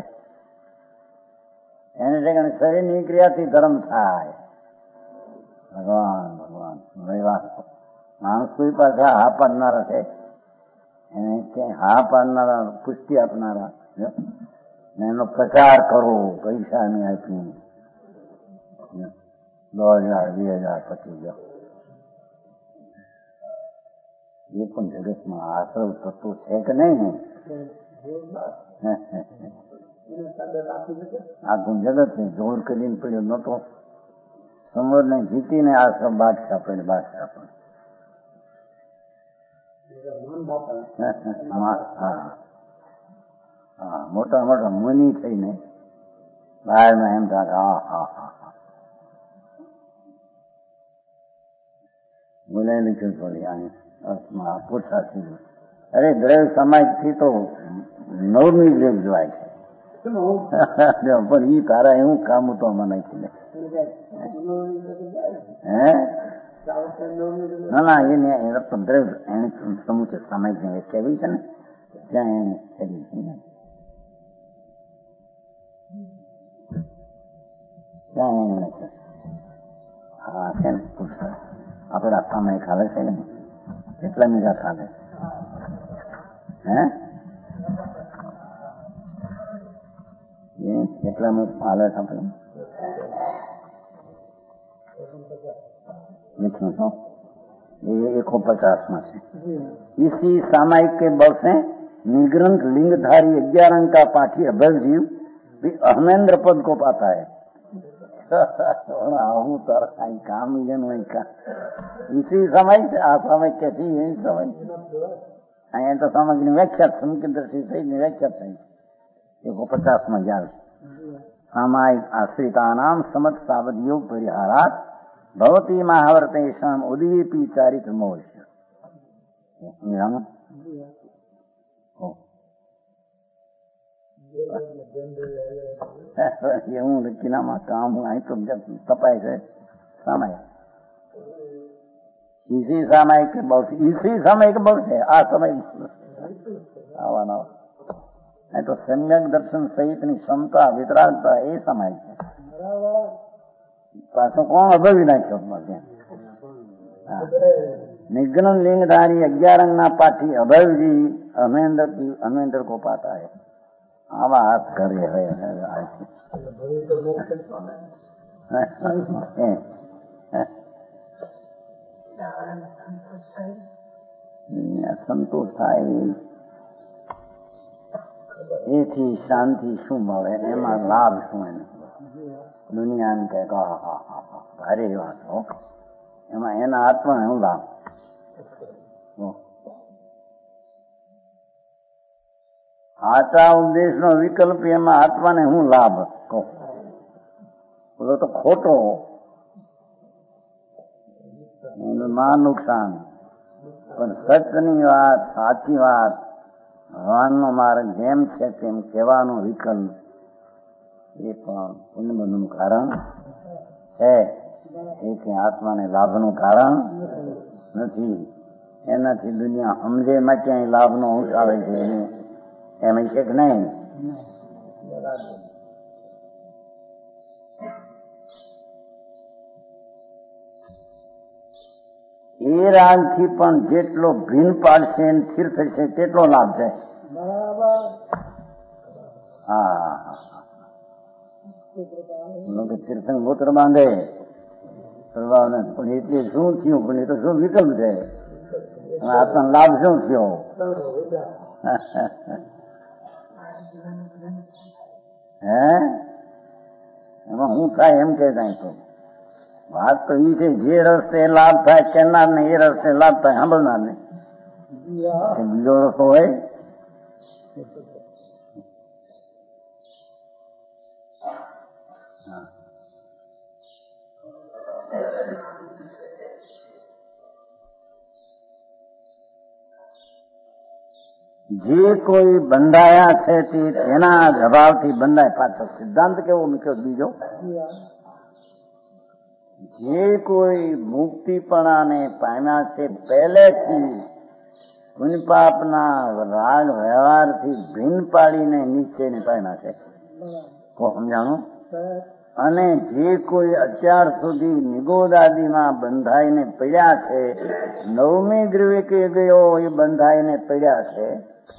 એને ઠેકાણે શરીરની ક્રિયાથી ધર્મ થાય ભગવાન ભગવાન માણસ કોઈ પાછા હા પાડનારા છે એને ક્યાંય હા પાડનારા પુષ્ટિ આપનારા એનો પ્રચાર કરો પૈસા નહીં આપી 10,000 2,000 25,000 એ પણ જગતમાં આશ્રવ તત્વ છે કે નહીં આખું જગત ને જોર કરીને પડ્યો નતો સમરને જીતીને આશ્રમ બાદશાહ પડે બાદશાહ પણ હા મોટા મોટા મુનિ થઈને બહારમાં એમ થાય હા હા હા બોલાયેલી છે થોડી આની અર્થમાં પુરુષાર્થી અરે દ્રવ્ય સમાજથી તો નવમી લેખ જોવાય છે પણ ઈ તારા એવું કામ તો આમાં નાખી દે હે ના ના એને દ્રવ્ય એને સમુચિત સમાજની વ્યાખ્યા એવી છે ને ત્યાં એને કરી છે ને ત્યાં એને હા છે ને પુરુષાર્થ આપણા સામે ખાલે છે ને કેટલા મીઠા ખાલે હે કેટલા હાલે છે આપણે लिखूं तो ये 150 में से इसी सामायिक के बल से निग्रंथ लिंगधारी 11 अंक का पाठी अभय जीव भी अहमेंद्र पद को पाता है काम का इसी समय से आ समय कैसी यही समय અહીંયા તો સામગ્રી વ્યાખ્યાત સમીકેન્દ્રથી સહિતની વ્યાખ્યાત થઈ 150 માં જાય સામાયિક આશ્રિતાનામ સમત સાવધ યોગ પરિહારાત भवती महावर्तेषाम उदीपी चारित्र मोक्ष હું લખીનામાં કામ અહીં તો તપાય છે समय इसी समय के बल से आ समय आवाना तो सम्यक दर्शन सहितની ક્ષમતા વિતરાગતા એ સમય છે પાછો કોણ અભવી નાખ્યો નિગ્રહ लिंगधारी 11 अंगना पाठी अभयजी अमेंद्र को पाता है आवा हाथ करे है संतोष થાય એથી શાંતિ શું મળે એમાં લાભ શું એને દુનિયાને કહે ભારે વાત હો એમાં એના આત્માને શું લાભ આચા ઉદ્દેશનો વિકલ્પ એમાં આત્માને શું લાભ કહો બોલો તો ખોટો એનું માં નુકસાન પણ સત્યની વાત સાચી વાત ભગવાનનો માર્ગ જેમ છે તેમ કહેવાનો વિકલ્પ એ પણ પુણ્યબંધનું કારણ છે એ કે આત્માને લાભનું કારણ નથી એનાથી દુનિયા સમજે માં ક્યાંય લાભનો અંશ આવે છે એમ છે કે નહીં એ રાગથી પણ જેટલો ભીન પાડશે સ્થિર થશે તેટલો લાભ છે હા તીર્થંગ ગોત્ર બાંધે પણ એટલે શું થયું પણ એ તો શું વિકલ્પ છે આત્મા લાભ શું થયો હે એમાં હું થાય એમ કે જાય તો વાત તો એ છે જે રસ્તે લાભ થાય કેનાર ને એ રસ્તે લાભ થાય સાંભળનાર ને બીજો રસ્તો હોય. જે કોઈ બંધાયા છે તે એના અભાવથી બંધાય. પાછો સિદ્ધાંત કેવો મૂક્યો બીજો, જે કોઈ મુક્તિપણાને પામ્યા છે પહેલેથી પુણ્યપાપના રાગ વ્યવહારથી ભીન પાડીને નીચેને પામ્યા છે. સમજાણું? અને જે કોઈ અત્યાર સુધી નિગોદાદીમાં બંધાઈને પડ્યા છે, નવમી ગ્રીવે ગયો એ બંધાઈને પડ્યા છે.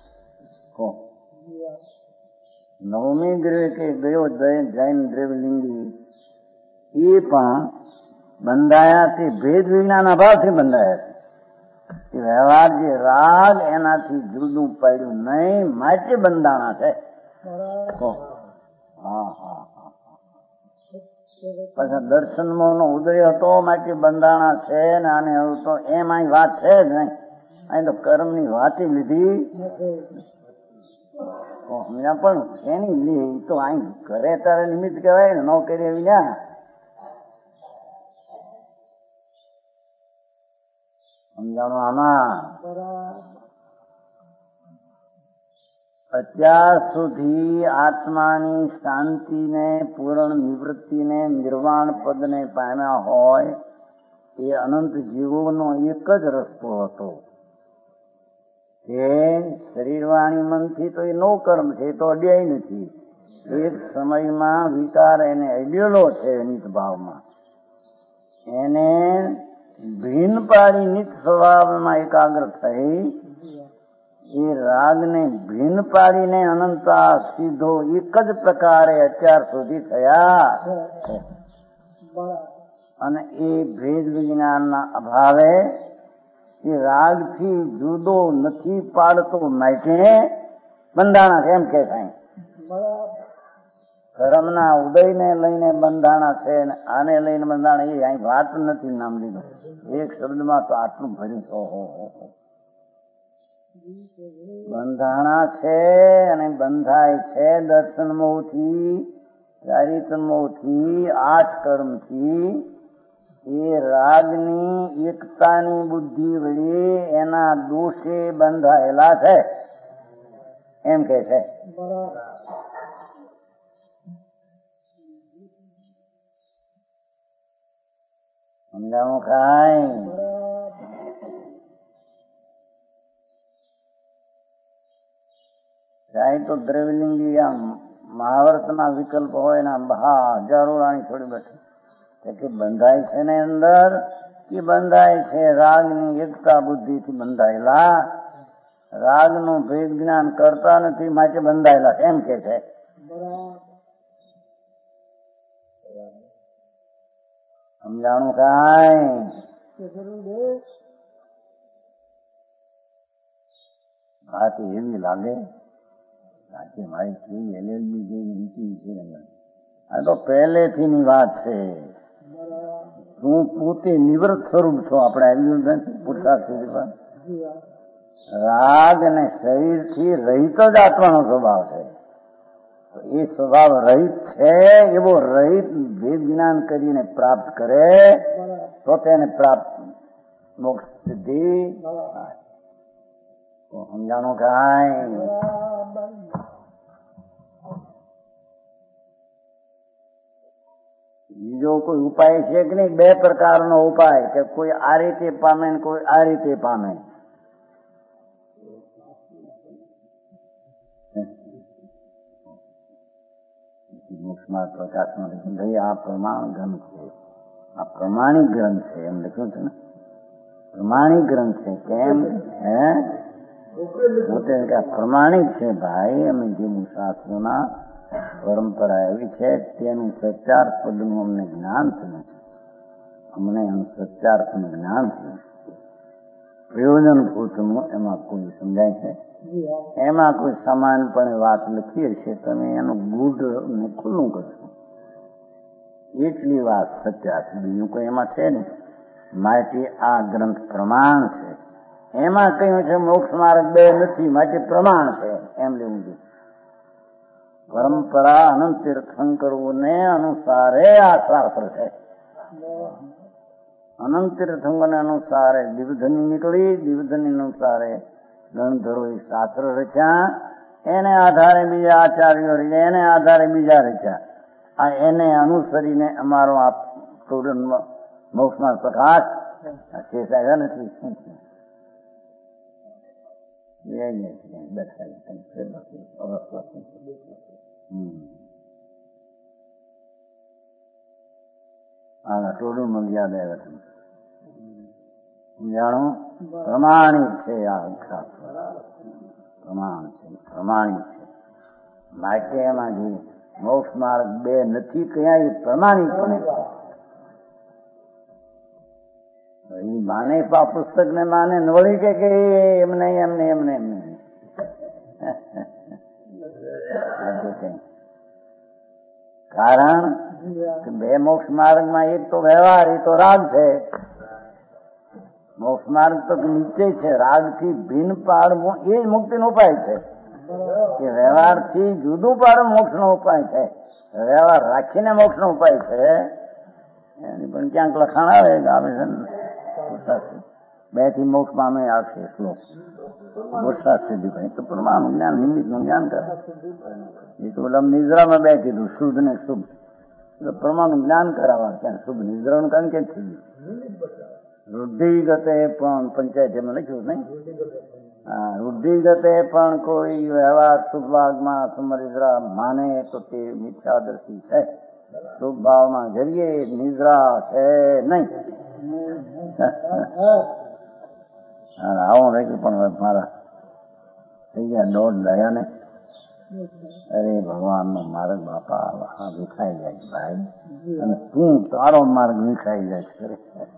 નવમી ગ્રીવે ગયો જૈન દ્રવ્યલિંગી એ પણ બંધાયા તે ભેદ વિજ્ઞાન અભાવથી બંધાયા છે. વ્યવહાર જે રાગ એનાથી જુદું પડ્યું નહીં માટે બંધાણા છે. હા હા પછી દર્શનમાં ઉદય હતો માટે બંધાણા છે ને આને તો એમ અહીં વાત છે જ નહીં. અહીં તો કર્મની વાત લીધી પણ એની લે તો અહીં ઘરે તારે નિમિત્ત કહેવાય ને, ન કરી વિના સમજાણું. આમાં અત્યાર સુધી આત્માની શાંતિને, પૂર્ણ નિવૃત્તિને, નિર્વાણ પદને પામ્યા હોય એ અનંત જીવોનો એક જ રસ્તો હતો કે શરીર વાણી મનથી તો એ નો કર્મ છે, એ તો અડ્યાય નથી. એક સમયમાં વિકાર એને અડ્યેલો છે નિત ભાવમાં, એને ભીન પાડી નિત સ્વભાવમાં એકાગ્ર થઈ એ રાગને ભીન પાડીને અનંતા સીધો એક જ પ્રકારે અત્યાર સુધી થયા છે. અને એ ભેદ વિજ્ઞાનના અભાવે એ રાગથી જુદો નથી પાડતો માટે બંધાણા છે એમ કે થાય. કર્મના ઉદયને લઈને બંધાણા છે ને આને લઈને બંધાણા એ અહીં વાત નથી નામ લીધું. એક શબ્દમાં તો આટલું ભર્યું. ઓહો બંધાણા છે અને બંધાય છે દર્શન મોહથી, ચારિત્ર મોહથી, 8 કર્મથી. એ રાગની એકતાની બુદ્ધિ વળી એના દોષે બંધાયેલા છે એમ કે છે. સમજાવું કાંઈ? ચાહે તો દ્રવ્યલિંગી આમ મહાવર્તના વિકલ્પ હોય ને હજારો રાણી થોડી બેઠી કે બંધાય છે ને અંદર કે બંધાય છે રાગની એકતા બુદ્ધિથી બંધાયેલા, રાગનું ભેદ જ્ઞાન કરતા નથી માટે બંધાયેલા એમ કે છે. સમજાણું કાંઈ? વાત એવી લાગે સાચી મારી કેવી એલએલબી જેવી નીતિ છે. આ તો પહેલેથી ની વાત છે. તું પોતે નિવૃત્ત સ્વરૂપ છો. આપણે આવ્યું પુરુષાર્થ સુધી પણ રાગ અને શરીરથી રહિત જ આત્માનો સ્વભાવ છે. એ સ્વભાવ રહિત છે એવો રહિત ભેદ જ્ઞાન કરીને પ્રાપ્ત કરે તો તેને પ્રાપ્ત મોક્ષ સિદ્ધિ. સમજાણું કાંઈ? બીજો કોઈ ઉપાય છે કે નહીં? 2 પ્રકારનો ઉપાય કે કોઈ આ રીતે પામે ને કોઈ આ રીતે પામે. મોક્ષમાં પ્રકાશમાં લખ્યું ભાઈ આ પ્રમાણ ગ્રંથ છે, આ પ્રમાણિક ગ્રંથ છે એમ લખ્યું છે ને. પ્રમાણિક ગ્રંથ છે કેમ? હે પોતે પ્રમાણિક છે ભાઈ. અમે જેવું શાસ્ત્રોના પરંપરા એવી છે તેનું સત્યાર્થનું અમને જ્ઞાન થયું છે. અમને એનું સત્યાર્થનું જ્ઞાન થયું, પ્રયોજનભૂતનું એમાં કોઈ સમજાય છે. એમાં કોઈ સમાનપણે વાત લખી હશે, તમે એનું ગુઢ ને ખુલ્લું કરશો એટલી વાત સત્ય છે, બીજું કોઈ એમાં છે ને. માટે આ ગ્રંથ પ્રમાણ છે. એમાં કહ્યું છે મોક્ષ માર્ગ બે નથી, માટે પ્રમાણ છે એમ લેવું જોઈએ. પરંપરા અનંત તીર્થંકરોને અનુસારે આ શાસ્ત્ર છે. અનંત તીર્થંકરોને અનુસારે દિવધની નીકળી, દિવધની અનુસારે ગણધરોએ શાસ્ત્ર રચ્યા, એને આધારે બીજા આચાર્યો રચ્યા, એને આધારે બીજા રચ્યા. આ એને અનુસરીને અમારો આ મોક્ષમાં પ્રકાશ ચેતાયા નથી. ટોળું યાદ આવ્યા તમે જાણો, પ્રમાણિક છે આ પ્રમાણિક છે. માટે એમાં જે મોક્ષ માર્ગ બે નથી કયા, એ પ્રમાણિક પણ છે. એ માને પુસ્તક ને માને વળી કે એમને એમને એમને એમને કારણ કે બે મોક્ષ માર્ગમાં એક તો વ્યવહાર, એ તો રાગ છે. મોક્ષ માર્ગ તો નીચે છે, રાગ થી ભિન્ન પાડવું એ જ મુક્તિ નો ઉપાય છે. કે વ્યવહાર થી જુદું પાડવું મોક્ષ નો ઉપાય છે, વ્યવહાર રાખીને મોક્ષ નો ઉપાય છે. એની પણ ક્યાંક લખાણ આવે બે થી મોક્ષ પામે આવશે શ્લોક વરસાદ સુધી કઈ તો પ્રમાણ જ્ઞાન નિમિત્ત નું જ્ઞાન કરે. એ તો નિદ્રામાં બે કીધું શુદ્ધ ને શુભ, પ્રમાણ જ્ઞાન કરાવવા ક્યાં શુભ નિદ્રાનું કારણ કેમ થઈ ગયું. વૃદ્ધિગતે પણ પંચાયતીમાં લખ્યું નહીં, વૃદ્ધિગતે પણ કોઈ વ્યવહાર શુભ ભાગમાં સમરિદ્રા માને તો તે મિથ્યાદર્શી છે. શુભ ભાવમાં જરીએ નિદ્રા છે નહીં. આવું રહી પણ મારા થઈ ગયા 1.5 દયા ને. અરે ભગવાન નો માર્ગ બાપા વિખાઈ જાય ભાઈ, અને તું તારો માર્ગ વિખાઈ જાય છે.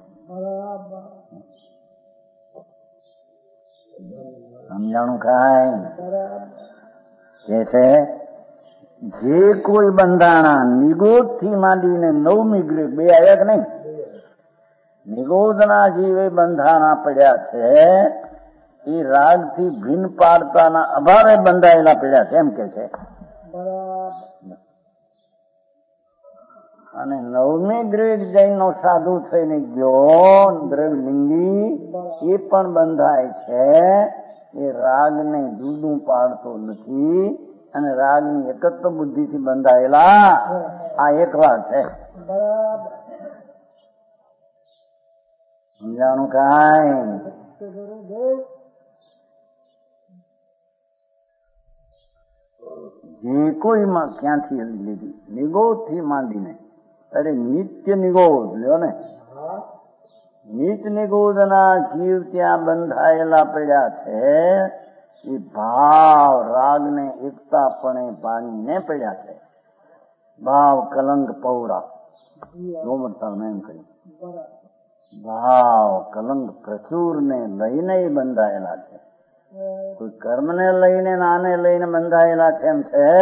સમજાણું કાંઈ કે છે, જે કોઈ બંધાણા નિગોદ થી માંડીને 9મી ગ્રેડ બે આવ્યા કે નહીં, નિગોદના જીવે બંધાણા પડ્યા છે, એ રાગ થી ભિન્ન પાડતાના અભાવે બંધાયેલા પડ્યા છે એમ કે છે. અને 9મી ગ્રેડ જૈનનો સાધુ થઈને ગયો દ્રવલિંગી, એ પણ બંધાય છે. એ રાગને જુદું પાડતો નથી, અને રાગની એકત્વ બુદ્ધિથી બંધાયેલા આ એકલા છે. સમજાણું કાંઈ? જે કોઈમાં ક્યાંથી લીધી નિગોદ થી માંડીને, અરે નિત્ય નિગોદ લ્યો ને, નીચ નિગોદના જીવ ત્યાં બંધાયેલા પડ્યા છે. એ ભાવ રાગને એકતાપણે પાણીને પડ્યા છે. ભાવ કલંક પૌરા ગોમરતા એમ કહ્યું, ભાવ કલંક પ્રચુર ને લઈને બંધાયેલા છે. કોઈ કર્મને લઈને આને લઈને બંધાયેલા છે એમ છે.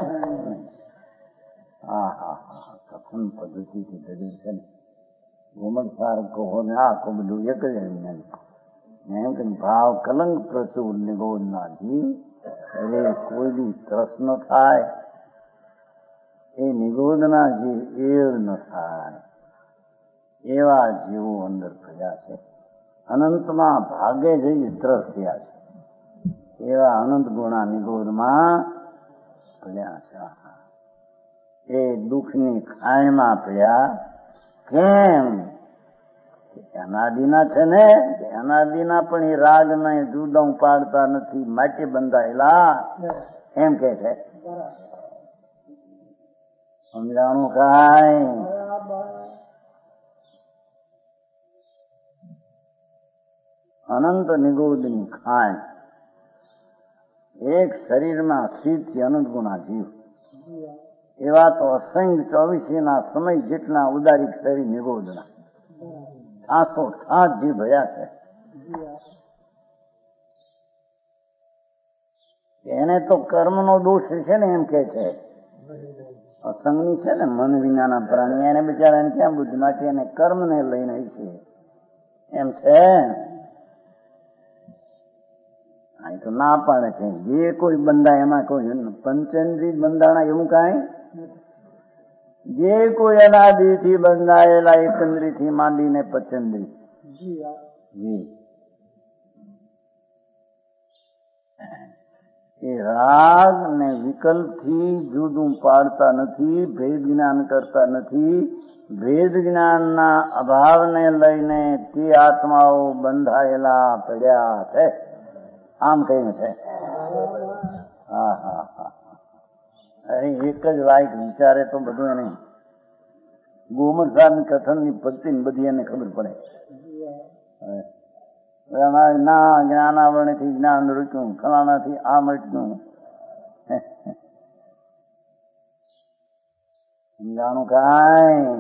કથન પદ્ધતિથી દરેક છે ને, ગોમત સાર કહો ને આખું બધું એક જ એમ કે ભાવ કલંક પ્રચુર નિગોદ ના જીવ, એટલે કોઈ બી ત્રસ ન થાય, એ નિગોદ ના જીવ એળ ન થાય, એવા જીવો અંદર થયા છે. અનંતમાં ભાગે જઈ ત્રસ થયા છે, એવા અનંત ગુણા નિગોદમાં પડ્યા છે. એ દુઃખની ખાણમાં પડ્યા. કેમ? અનાદિના છે ને, અનાદિના પણ એ રાગને જુદા પાડતા નથી, માટે બંધાયેલા એમ કે છે. સમજાણું કાંઈ? અનંત નિગોદની ખાણ, એક શરીરમાં સ્થિતથી અનંત ગુણા જીવ, એવા તો અસંખ્ય 24 સમય જેટલા ઉદારિક શરીર નિગોદના 708 જીવ ભયા છે. એને તો કર્મનો દોષ છે ને એમ કે છે. અસંગની છે ને મન વિનાના પ્રાણી, એને બિચારાને ક્યાં બુદ્ધિ, માટે એને કર્મને લઈને છે એમ છે. આ તો ના પાડે છે જે કોઈ બંધાય એમાં કોઈ પંચેન્દ્રિય બંધાણા એવું કાંઈ, જે કોઈ અનાદિથી બંધાયેલા એકંદ્રી થી માંડીને પચેન્દ્રી જી એ રાગ ને વિકલ્પ થી જુદું પાડતા નથી, ભેદ જ્ઞાન કરતા નથી. ભેદ જ્ઞાનના અભાવને લઈને તે આત્માઓ બંધાયેલા પડ્યા છે, આમ કહ્યું છે. હા હા હા, અરે એક જ વાઈક વિચારે તો બધું એને ગોમરસાની કથનની પદ્ધતિ બધી એને ખબર પડે. ના જ્ઞાનાવરણથી જ્ઞાન રૂક્યું, ફલાણાથી આ મટ્યું. સમજાણું કાંઈ?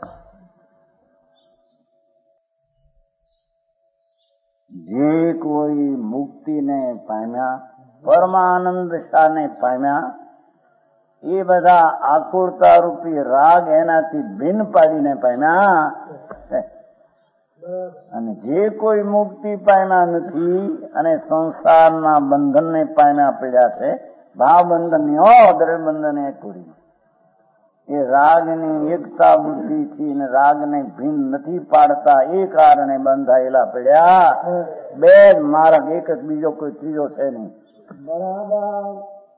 જે કોઈ મુક્તિને પામ્યા, પરમાનંદ શાને પામ્યા, એ બધા આકુળતા રૂપી રાગ એનાથી ભિન્ન પાડીને પામ્યા. અને જે કોઈ મુક્તિ પામ્યા નથી અને સંસારના બંધનને પામ્યા પડ્યા છે, ભાવ બંધન દ્રવ્ય બંધન એક પૂરી, એ રાગની એકતા બુદ્ધિથી ને રાગને ભિન્ન નથી પાડતા, એ કારણે બંધાયેલા પડ્યા. બે જ માર્ગ, એક જ, બીજો કોઈ ત્રીજો છે નહીં. બરાબર.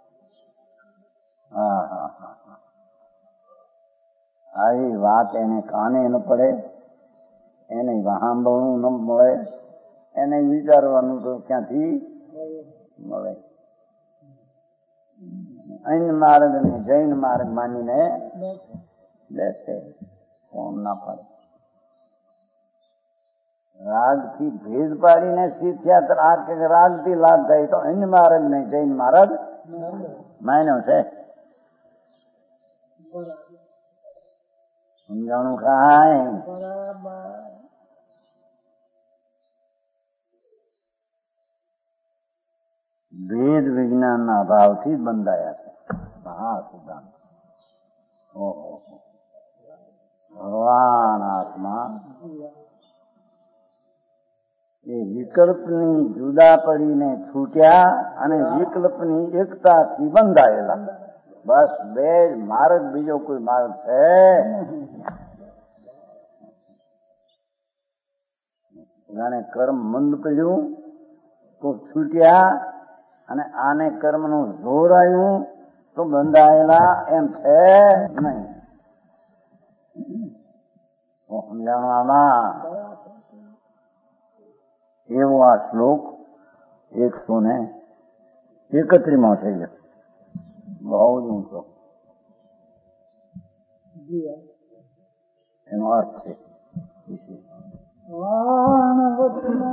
હા હા હા, આવી વાત એને કાને ન પડે, એને સાંભળવું ન મળે, એને વિચારવાનું તો ક્યાંથી મળે. અન્ય માર્ગ ને જૈન માર્ગ માનીને બેસે, કોણ ના પડે. રાગ થી ભેદ પાડીને શીખ્યા, રાગ થી લાભ થાય તો અન્ય માર્ગ ને જૈન માર્ગ માન્યો છે. સમજાણું કાંઈ? ભેદ વિજ્ઞાનના અભાવથી બંધાયા છે. હા સિદ્ધાંત. ઓહો, ભગવાન આત્મા એ વિકલ્પની જુદા પડીને છૂટ્યા અને વિકલ્પની એકતાથી બંધાયેલા. બસ બે જ માર્ગ, બીજો કોઈ માર્ગ છે? જાણે કર્મ મંદ પડ્યું તો છૂટ્યા, અને આને કર્મનું જોર આવ્યું તો બંધાયેલા, એમ છે નહીં. સમજાવવામાં એવો આ શ્લોક 131 થઈ ગયો. બહુ જ ઊંચો એનો અર્થ છે.